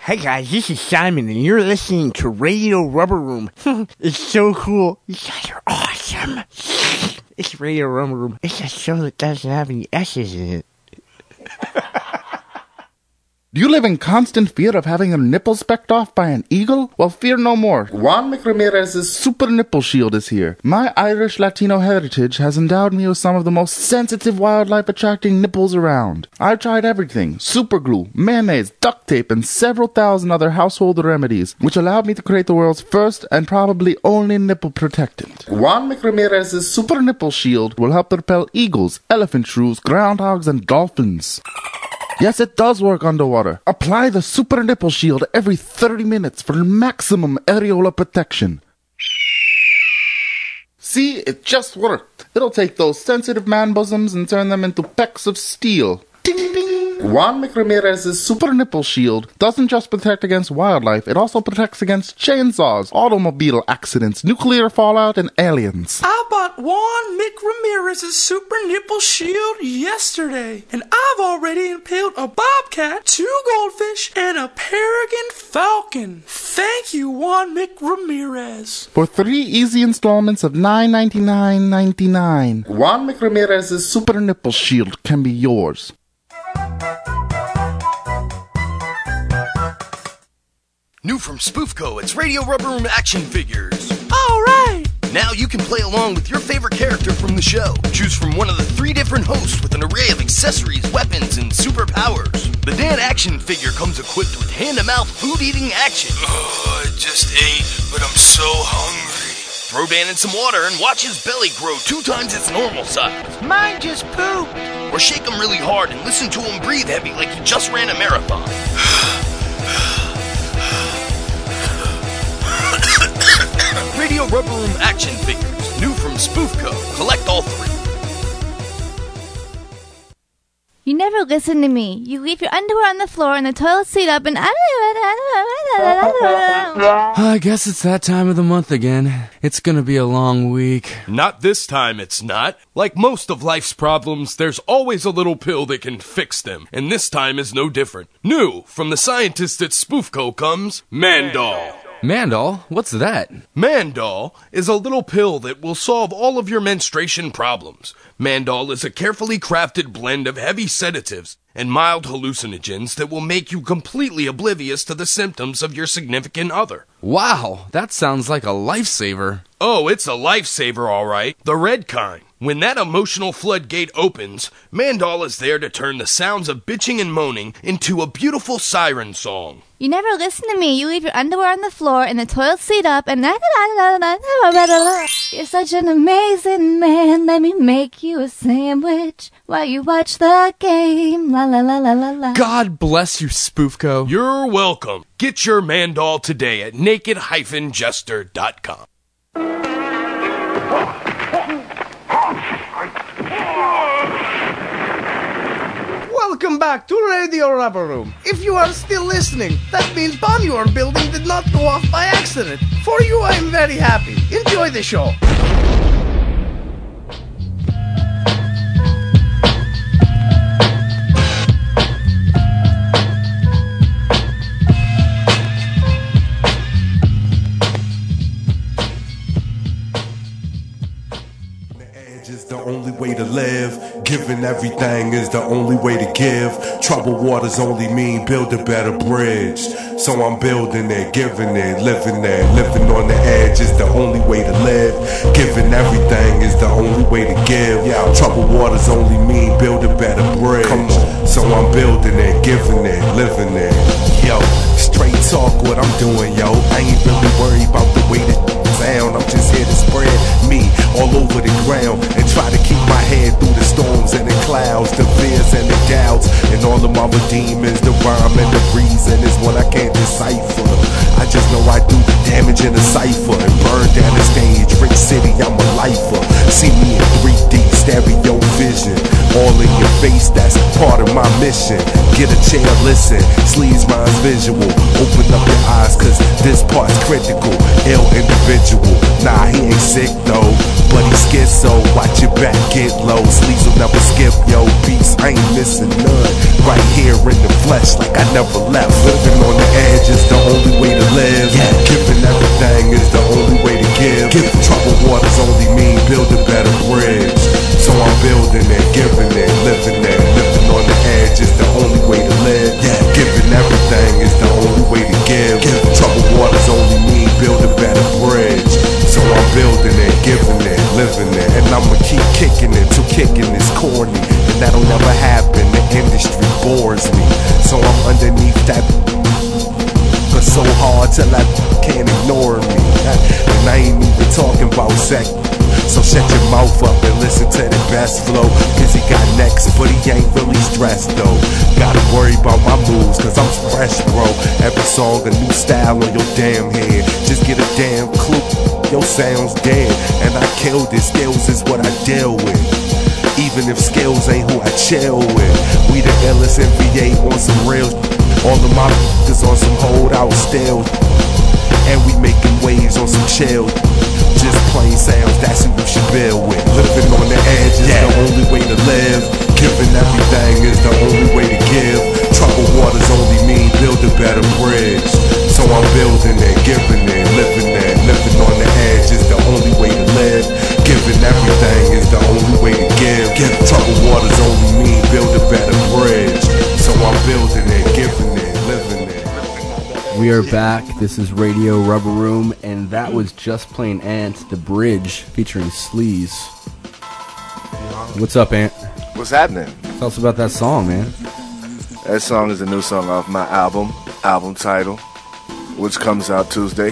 Hey guys, this is Simon, and you're listening to Radio Rubber Room. It's so cool. You guys are awesome. It's Radio Rubber Room. It's a show that doesn't have any S's in it. Do you live in constant fear of having your nipple specked off by an eagle? Well, fear no more. Juan McRamirez's Super Nipple Shield is here. My Irish Latino heritage has endowed me with some of the most sensitive wildlife-attracting nipples around. I've tried everything: super glue, mayonnaise, duct tape, and several thousand other household remedies, which allowed me to create the world's first and probably only nipple protectant. Juan McRamirez's Super Nipple Shield will help repel eagles, elephant shrews, groundhogs, and dolphins. Yes, it does work underwater. Apply the Super Nipple Shield every thirty minutes for maximum areola protection. See, it just worked. It'll take those sensitive man bosoms and turn them into pecks of steel. Ding, ding. Juan McRamirez's Super Nipple Shield doesn't just protect against wildlife, it also protects against chainsaws, automobile accidents, nuclear fallout, and aliens. I bought Juan McRamirez's Super Nipple Shield yesterday, and I've already impaled a bobcat, two goldfish, and a peregrine falcon. Thank you, Juan McRamirez. For three easy installments of nine ninety-nine ninety-nine, Juan McRamirez's Super Nipple Shield can be yours. New from Spoofco, it's Radio Rubber Room action figures. All right. Now you can play along with your favorite character from the show. Choose from one of the three different hosts with an array of accessories, weapons, and superpowers. The Dan action figure comes equipped with hand-to-mouth food-eating action. Oh, I just ate, but I'm so hungry. Throw Dan in some water and watch his belly grow two times its normal size. Mine just pooped. Or shake him really hard and listen to him breathe heavy like he just ran a marathon. Radio Rubber Room action figures, new from Spoofco. Collect all three. You never listen to me. You leave your underwear on the floor and the toilet seat up and... I guess it's that time of the month again. It's gonna be a long week. Not this time, it's not. Like most of life's problems, there's always a little pill that can fix them, and this time is no different. New from the scientists at Spoofco comes Mandol. Mandol? What's that? Mandol is a little pill that will solve all of your menstruation problems. Mandol is a carefully crafted blend of heavy sedatives and mild hallucinogens that will make you completely oblivious to the symptoms of your significant other. Wow, that sounds like a lifesaver. Oh, it's a lifesaver, all right. The red kind. When that emotional floodgate opens, Mandol is there to turn the sounds of bitching and moaning into a beautiful siren song. You never listen to me. You leave your underwear on the floor and the toilet seat up and... You're such an amazing man. Let me make you a sandwich while you watch the game. La la la la la la. God bless you, Spoofco. You're welcome. Get your Mandol today at naked dash jester dot com. Welcome back to Radio Rubber Room. If you are still listening, that means bomb your building did not go off by accident. For you, I am very happy. Enjoy the show. The only way to live, giving everything is the only way to give. Troubled waters only mean build a better bridge. So I'm building it, giving it, living it. Living on the edge is the only way to live. Giving everything is the only way to give. Yeah, troubled waters only mean build a better bridge. Come on, so I'm building it, giving it, living it. Yo, straight talk what I'm doing, yo. I ain't really worried about the way that sound. I'm just here to spread me all over the ground and try to keep my head through the storms and the clouds, the fears and the doubts, and all of my demons. The rhyme and the reason is what I can't decipher. I just know I do damage in a cipher and burn down the stage. Rick City, I'm a lifer. See me in three D stereo vision, all in your face beast, that's part of my mission. Get a chair, listen, Sleeves mind's visual. Open up your eyes, cause this part's critical. Ill individual, nah, he ain't sick though, but he's schizo. Watch your back get low, Sleeves will never skip, yo. Beast, I ain't missing none. Right here in the flesh, like I never left. Living on the edge is the only way to live. Yeah. Giving everything is the only way to give. Give troubled waters only mean build a better bridge. So I'm building it, giving it, living it. Living on the edge is the only way to live. Yeah. Giving everything is the only way to give. Give troubled waters only mean build a better bridge. So I'm building it, giving it, living it. And I'ma keep kicking it till kicking is corny. And that'll never happen, the industry bores me. So I'm underneath that, but so hard till I can't ignore me. And I ain't even talking about sex. So shut your mouth up and listen to the best flow. Cause he got next, but he ain't really stressed though. Gotta worry about my moves, cause I'm fresh, bro. Every song a new style on your damn head. Just get a damn clue, your sound's dead. And I killed it, skills is what I deal with. Even if skills ain't who I chill with. We the illest N B A on some real. All of my is on some hold out still. And we making waves on some chill. Just plain sounds, that's who you should build with. Living on the edge is yeah. the only way to live. Giving everything is the only way to give. Troubled waters only mean build a better bridge. So I'm building it, giving it, living it. Living on the edge is the only way to live. Giving everything is the only way to give. Give troubled waters only mean build a better bridge. So I'm building it, giving it, living it. We are back. This is Radio Rubber Room, and that was Just Plain Ant, The Bridge, featuring Sleaze. What's up, Ant? What's happening? Tell us about that song, man. That song is a new song off my album, album title, which comes out Tuesday.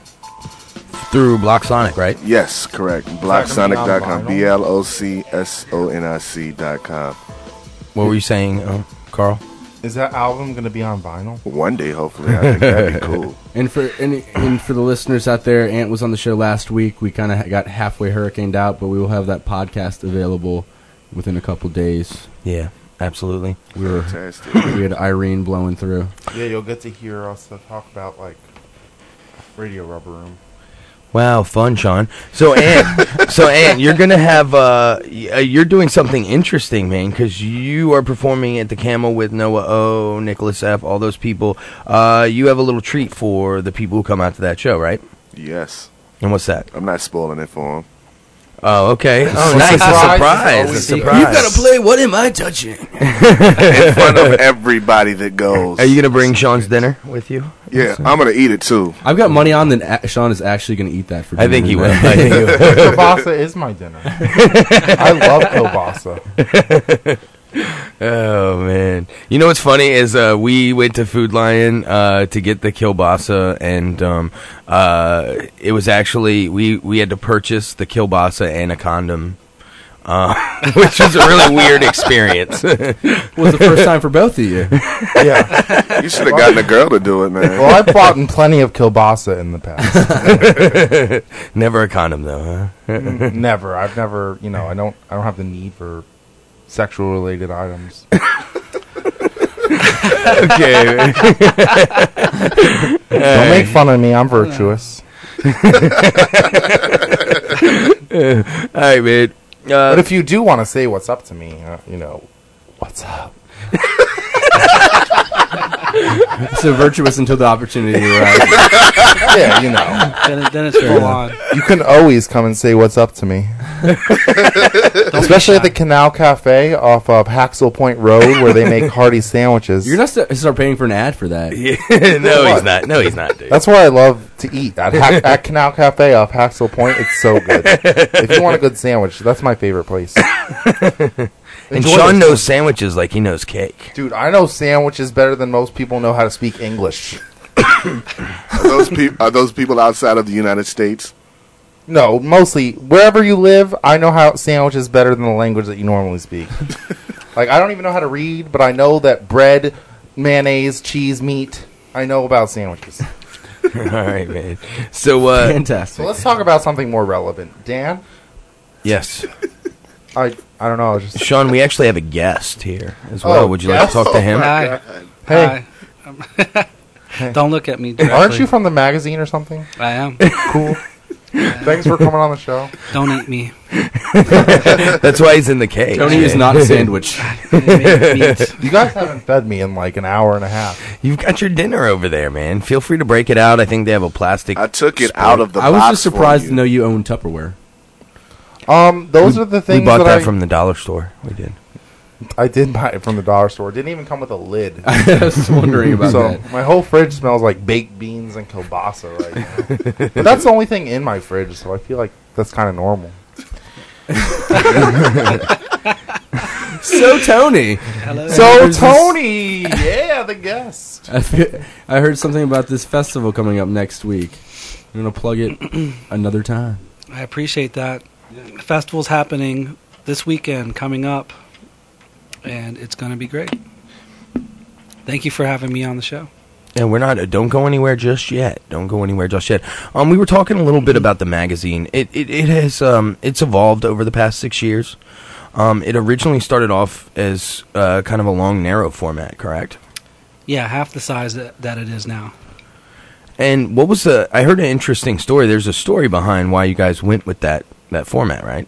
Through Block Sonic, right? Yes, correct. block sonic dot com. B L O C S O N I C dot com. What were you saying, uh, Carl? Is that album going to be on vinyl? One day, hopefully. I think that'd be cool. And for and, and for the listeners out there, Ant was on the show last week. We kind of got halfway hurricaned out, but we will have that podcast available within a couple days. Yeah, absolutely. We were Fantastic. We had Irene blowing through. Yeah, you'll get to hear us talk about, like, Radio Rubber Room. Wow, fun, Sean. So, Ant, so Ant, you're gonna have uh, you're doing something interesting, man, because you are performing at the Camel with Noah O, Nicholas F, all those people. Uh, you have a little treat for the people who come out to that show, right? Yes. And what's that? I'm not spoiling it for them. Oh, okay. Oh, nice. A surprise. A surprise. You gotta play What Am I Touching? In front of everybody that goes. Are you gonna bring Sean's dinner with you? Yeah, I'm gonna eat it too. I've got money on that a- Sean is actually gonna eat that for dinner. I think he will. I think he will. Kielbasa is my dinner. I love kielbasa. Oh man! You know what's funny is uh, we went to Food Lion uh, to get the kielbasa, and um, uh, it was actually we, we had to purchase the kielbasa and a condom, uh, which was a really weird experience. It was the first time for both of you. Yeah, you should have gotten a girl to do it, man. Well, I've bought in plenty of kielbasa in the past. Never a condom, though, huh? Never. I've never. You know, I don't. I don't have the need for sexual related items. Okay. Don't make fun of me. I'm virtuous. All right, man. Uh, but if you do want to say what's up to me, uh, you know, what's up? So virtuous until the opportunity arises. Yeah, you know. Then, then it's full on. You can always come and say what's up to me. Especially at the Canal Cafe off of Haxel Point Road, where they make hearty sandwiches. You're not st- start paying for an ad for that. Yeah. No, he's not. No, he's not, dude. That's where I love to eat. At, ha- at Canal Cafe off Haxel Point, it's so good. If you want a good sandwich, that's my favorite place. And Sean knows sandwiches like he knows cake. Dude, I know sandwiches better than most people know how to speak English. Are those, pe- are those people outside of the United States? No, mostly. Wherever you live, I know how sandwiches better than the language that you normally speak. Like, I don't even know how to read, but I know that bread, mayonnaise, cheese, meat, I know about sandwiches. All right, man. So, uh... Fantastic. So let's talk about something more relevant. Dan? Yes. I I don't know. I was just Sean, we actually have a guest here as well. Oh, Would you like guest? to talk to him? Oh, Hi. Hey. Hi. Don't look at me directly. Aren't you from the magazine or something? I am. Cool. Thanks for coming on the show. Don't eat me. That's why he's in the cage. Tony is not a sandwich. You guys haven't fed me in like an hour and a half. You've got your dinner over there, man. Feel free to break it out. I think they have a plastic. I took it spoon. out of the I was box just surprised for to know you own Tupperware. Um, those we, are the things we bought that, that I, from the dollar store. We did. I did buy it from the dollar store. It didn't even come with a lid. I was wondering about so that. my whole fridge smells like baked beans and kielbasa right now. But that's the only thing in my fridge, so I feel like that's kind of normal. So Tony. Hello. So There's Tony, yeah, the guest. I, fe- I heard something about this festival coming up next week. I'm gonna plug it another time. I appreciate that. The festival's happening this weekend, coming up, and it's going to be great. Thank you for having me on the show. And we're not. Don't go anywhere just yet. Don't go anywhere just yet. Um, we were talking a little bit about the magazine. It it, it has um, it's evolved over the past six years. Um, it originally started off as uh, kind of a long, narrow format, correct? Yeah, half the size that, that it is now. And what was the? I heard an interesting story. There's a story behind why you guys went with that that format, right?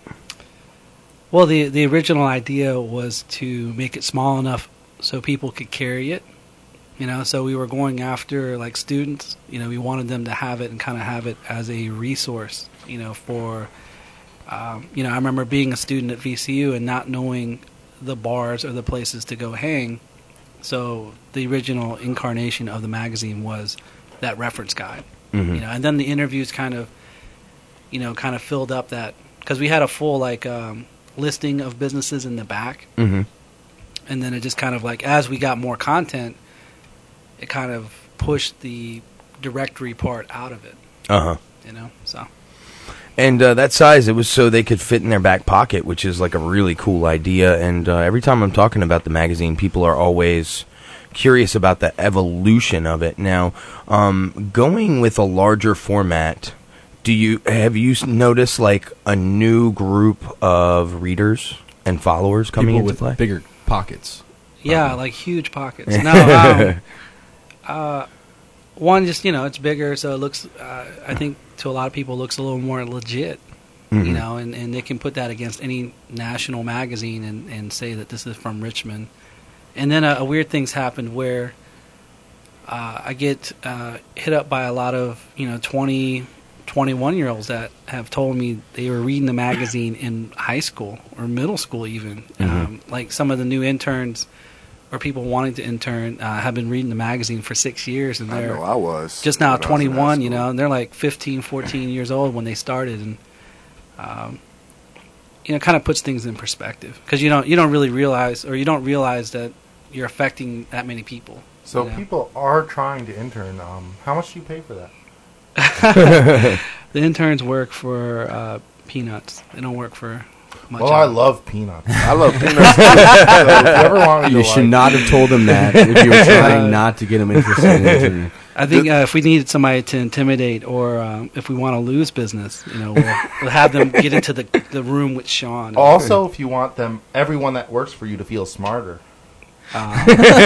Well, the the original idea was to make it small enough so people could carry it. You know, so we were going after like students. You know, we wanted them to have it and kind of have it as a resource. You know, for um, you know, I remember being a student at V C U and not knowing the bars or the places to go hang. So the original incarnation of the magazine was that reference guide. Mhm. You know, and then the interviews kind of, you know, kind of filled up that because we had a full like um, listing of businesses in the back. Mm-hmm. And then it just kind of like, as we got more content, it kind of pushed the directory part out of it. Uh huh. You know, so. And uh, that size, it was so they could fit in their back pocket, which is like a really cool idea. And uh, every time I'm talking about the magazine, people are always curious about the evolution of it. Now, um, going with a larger format, do you have you s- noticed like a new group of readers and followers coming People into with play? bigger pockets. Yeah, like huge pockets. No, um, uh, one just you know it's bigger, so it looks. Uh, I think to a lot of people, it looks a little more legit. You Mhm. know, and, and they can put that against any national magazine and, and say that this is from Richmond. And then a, a weird thing's happened where uh, I get uh, hit up by a lot of you know twenty, twenty-one year olds that have told me they were reading the magazine in high school or middle school even. Mhm. Um, like some of the new interns or people wanting to intern uh, have been reading the magazine for six years, and I they're know I was just now when I was in high twenty-one. You school. know, and they're like fifteen, fourteen years old when they started, and um, you know, kind of puts things in perspective because you don't you don't really realize or you don't realize that you're affecting that many people. So you know? people are trying to intern. Um, how much do you pay for that? The interns work for uh, peanuts. They don't work for much. Well, I else. love peanuts. I love peanuts. So if you ever want me to, You should like- not have told them that if you were trying not to get them interested in interning. I think uh, if we needed somebody to intimidate, or um, if we want to lose business, you know, we'll, we'll have them get into the the room with Sean. Also, if you want them, everyone that works for you to feel smarter. Uh,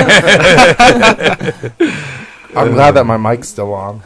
I'm glad that my mic's still on.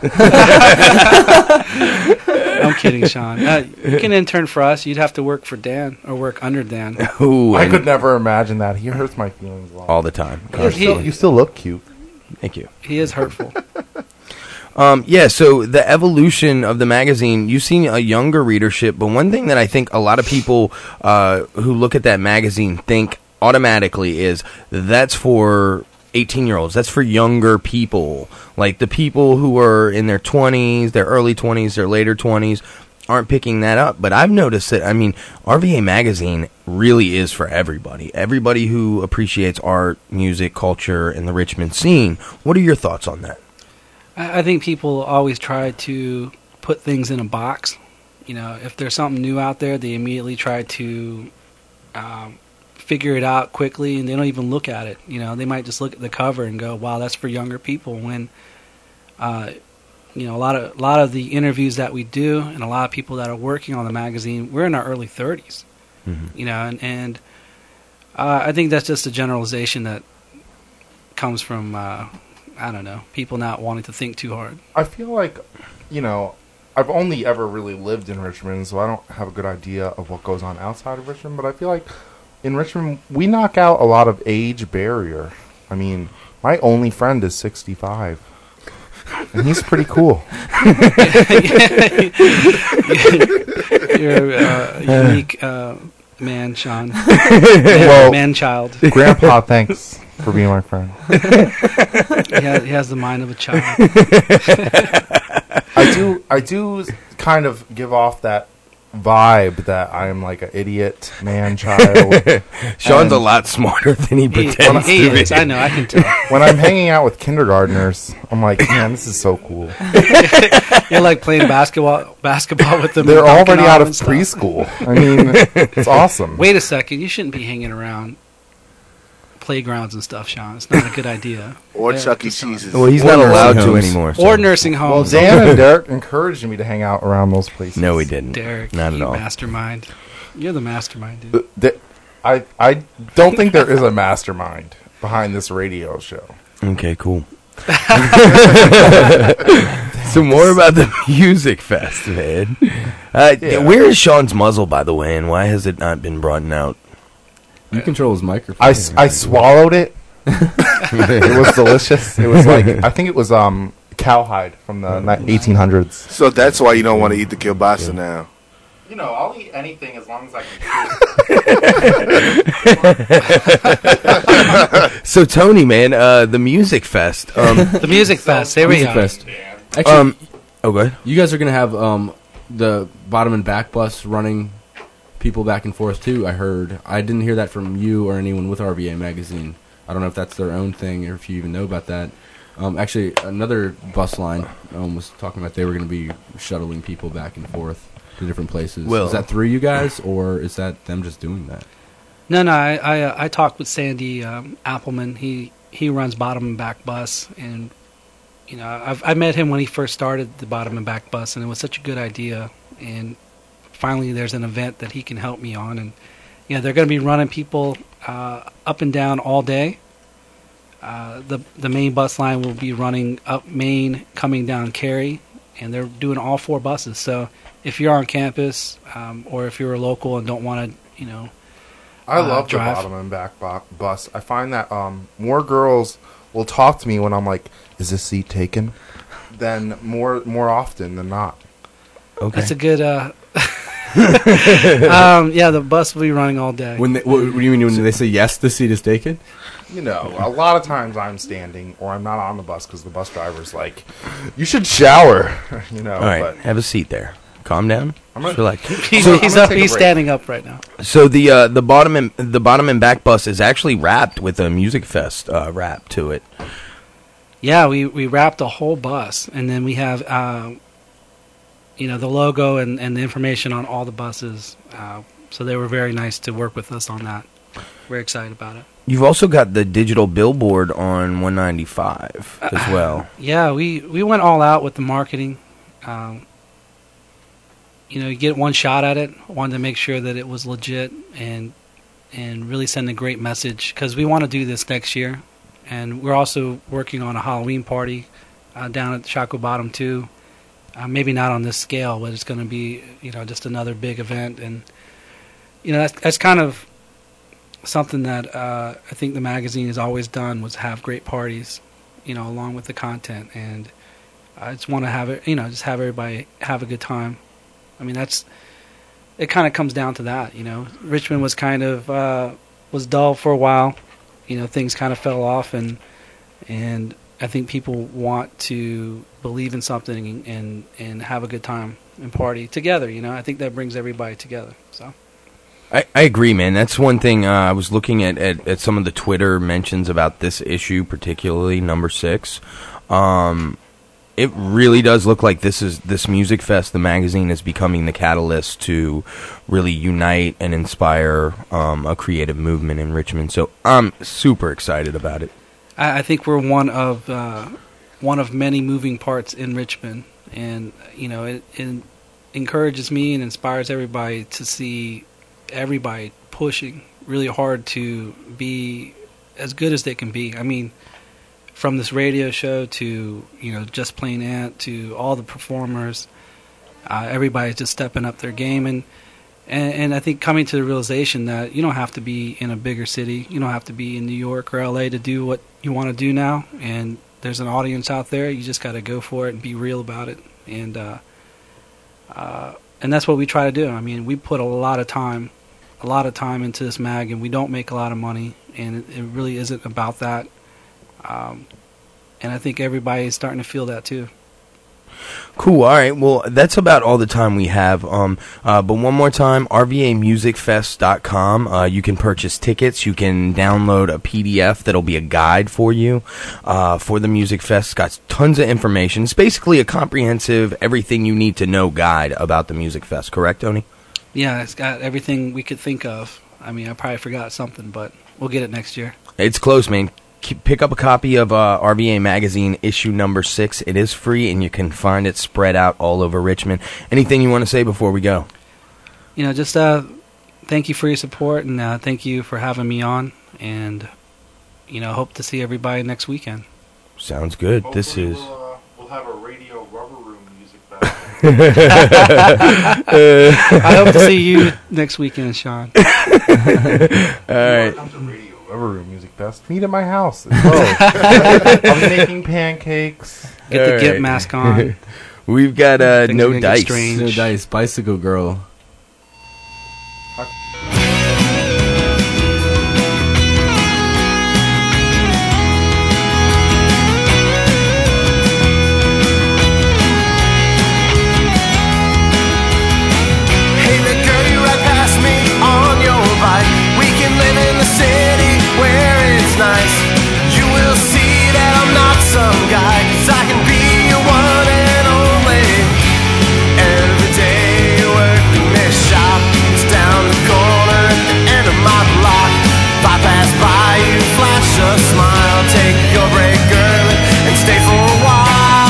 I'm kidding, Sean. Uh, you can intern for us. You'd have to work for Dan or work under Dan. Ooh, I and could never imagine that. He hurts my feelings a lot. all the time. You're still, you still look cute. Thank you. He is hurtful. Um, yeah, so the evolution of the magazine, you've seen a younger readership, but one thing that I think a lot of people uh, who look at that magazine think automatically is that's for eighteen-year-olds. That's for younger people. Like the people who are in their twenties, their early twenties, their later twenties aren't picking that up. But I've noticed that, I mean, R V A Magazine really is for everybody. Everybody who appreciates art, music, culture, and the Richmond scene. What are your thoughts on that? I I think people always try to put things in a box. You know, if there's something new out there, they immediately try to um, figure it out quickly, and they don't even look at it. You know, they might just look at the cover and go, "Wow, that's for younger people." When, uh, you know, a lot of a lot of the interviews that we do, and a lot of people that are working on the magazine, we're in our early thirties. Mhm. You know, and, and uh, I think that's just a generalization that comes from, uh, I don't know, people not wanting to think too hard. I feel like, you know, I've only ever really lived in Richmond, so I don't have a good idea of what goes on outside of Richmond, but I feel like in Richmond, we knock out a lot of age barrier. I mean, my only friend is sixty-five, and he's pretty cool. You're a unique uh, man, Sean. Man, Well, man-child. Grandpa, thanks for being my friend. he, has, he has the mind of a child. I do, I do kind of give off that vibe that I am like an idiot man child. Sean's a lot smarter than he pretends he to be. is, I know, I can tell. When I'm hanging out with kindergartners, I'm like, man, this is so cool. You're like playing basketball basketball with them. They're and dunking already on out them of and stuff. preschool. I mean, it's awesome. Wait a second, you shouldn't be hanging around playgrounds and stuff, Sean. It's not a good idea. Or Yeah, Chuck E. just on- Cheese's. Well, he's Or not nursing allowed to homes. anymore. so- Or nursing Well, homes. Dan and Derek encouraged me to hang out around those places. No, he didn't. Derek, Not at you all. mastermind. You're the mastermind, dude. Uh, th- I I don't think there is a mastermind behind this radio show. Okay, cool. So more about the Music Fest, man. Uh, Yeah. Where is Sean's muzzle, by the way, and why has it not been brought out? You control his microphone. I, s- I swallowed it. It was delicious. It was like, I think it was um cowhide from the ni- eighteen hundreds. So that's why you don't want to eat the kielbasa now. You know, I'll eat anything as long as I can. So Tony, man, uh, the Music Fest. Um, The Music Fest. There we Music go. Fest. Actually, um, oh, go ahead. you guys are gonna have um the bottom and back bus running people back and forth too. I heard. I didn't hear that from you or anyone with R V A magazine. I don't know if that's their own thing or if you even know about that. Um, actually, another bus line um, was talking about they were going to be shuttling people back and forth to different places. Well- is that through you guys, or is that them just doing that? No, no. I I, uh, I talked with Sandy um, Appleman. He he runs Bottom and Back Bus, and you know I've I met him when he first started the Bottom and Back Bus, and it was such a good idea. And finally, there's an event that he can help me on, and you know they're going to be running people uh, up and down all day. Uh, the the main bus line will be running up Main, coming down Cary, and they're doing all four buses. So if you're on campus, um, or if you're a local and don't want to, you know. I uh, love drive. the bottom and back bo- bus. I find that um, more girls will talk to me when I'm like, "Is this seat taken?" than more more often than not. Okay. That's a good. Uh, um, yeah, the bus will be running all day. When they, what, what do you mean when they say yes, the seat is taken? You know, a lot of times I'm standing or I'm not on the bus because the bus driver's like, "You should shower." You know, All right, but have a seat there. Calm down. I'm gonna- Relax. he's So- he's, I'm gonna up, take a he's break. standing up right now. So the uh, the bottom and the bottom and back bus is actually wrapped with a Music Fest uh, wrap to it. Yeah, we, we wrapped a whole bus, and then we have, uh, you know, the logo and, and the information on all the buses. Uh, so they were very nice to work with us on that. We're excited about it. You've also got the digital billboard on one ninety-five as well. Yeah, we, we went all out with the marketing. Um, you know, you get one shot at it. Wanted to make sure that it was legit and and really send a great message because we want to do this next year. And we're also working on a Halloween party uh, down at Chaco Bottom too. Uh, maybe not on this scale, but it's going to be, you know, just another big event. And you know, that's that's kind of something that uh, I think the magazine has always done was have great parties, you know, along with the content. And I just want to have it, you know, just have everybody have a good time. I mean, that's it. Kind of comes down to that, you know. Richmond was kind of uh, was dull for a while. You know, things kind of fell off, and and I think people want to believe in something and, and and have a good time and party together. You know, I think that brings everybody together. So. I, I agree, man. That's one thing. Uh, I was looking at, at, at some of the Twitter mentions about this issue, particularly number six. Um, it really does look like this is this Music Fest, the magazine, is becoming the catalyst to really unite and inspire um, a creative movement in Richmond. So I'm super excited about it. I, I think we're one of uh, one of many moving parts in Richmond, and you know, it, it encourages me and inspires everybody to see everybody pushing really hard to be as good as they can be. I mean, from this radio show to, you know, Just Plain Ant to all the performers, uh, everybody's just stepping up their game. And, and and I think coming to the realization that you don't have to be in a bigger city, you don't have to be in New York or L A to do what you want to do now. And there's an audience out there. You just got to go for it and be real about it. And uh, uh, and that's what we try to do. I mean, we put a lot of time, a lot of time into this mag, and we don't make a lot of money. And it, it really isn't about that. Um, and I think everybody's starting to feel that too. Cool. All right. Well, that's about all the time we have. Um, uh, but one more time, R V A music fest dot com. Uh, you can purchase tickets. You can download a P D F that'll be a guide for you uh, for the Music Fest. It's got tons of information. It's basically a comprehensive, everything you need to know guide about the Music Fest. Correct, Tony? Yeah, it's got everything we could think of. I mean, I probably forgot something, but we'll get it next year. It's close, man. Keep, pick up a copy of uh, R V A Magazine, issue number six. It is free, and you can find it spread out all over Richmond. Anything you want to say before we go? You know, just uh, thank you for your support, and uh, thank you for having me on. And, you know, hope to see everybody next weekend. Sounds good. Hopefully this is... We'll, uh, we'll have a radio rubber room music fest. I hope to see you next weekend, Sean. All right. Rubber room music fest. Meet at my house. I'll be making pancakes. Get the Gimp mask on. We've got uh, Things are no gonna get dice. strange. No dice. Bicycle Girl. Hey there, girl, you ride past me on your bike. We can live in the city where it's nice. You will see that I'm not some guy, 'cause I can be your one and only. Every day you work in this shop, it's down the corner at the end of my block. If I pass by you, flash a smile, take your break early and stay for a while.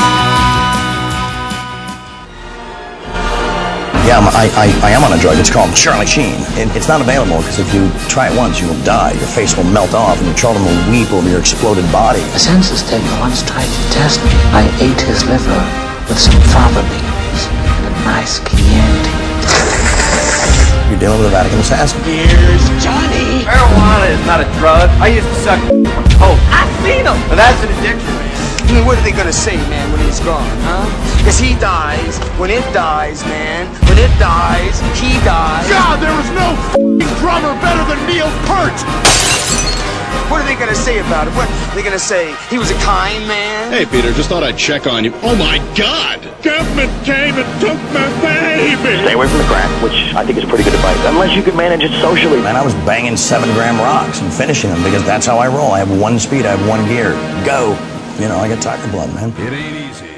Yeah, I'm, I, I, I am on a drug. It's called Charlie Sheen. It, it's not available because if you try it once, you will die. Your face will melt off and your children will weep over your exploded body. A census taker once tried to test me. I ate his liver with some fava beans and a nice Chianti. You're dealing with a Vatican assassin. Here's Johnny. Marijuana is not a drug. I used to suck from coke. I've seen them. But that's an addiction, man. I mean, what are they gonna say, man, when he's gone, huh? Because he dies, when it dies, man. When it dies, he dies. God, there was no f***ing drummer better than Neil Peart! What are they gonna say about it? What are they gonna say? He was a kind man? Hey, Peter, just thought I'd check on you. Oh, my God! Government came and took my baby! Stay away from the crack, which I think is pretty good advice, unless you can manage it socially. Man, I was banging seven gram rocks and finishing them because that's how I roll. I have one speed, I have one gear. Go. You know, I got tiger blood, man. It ain't easy.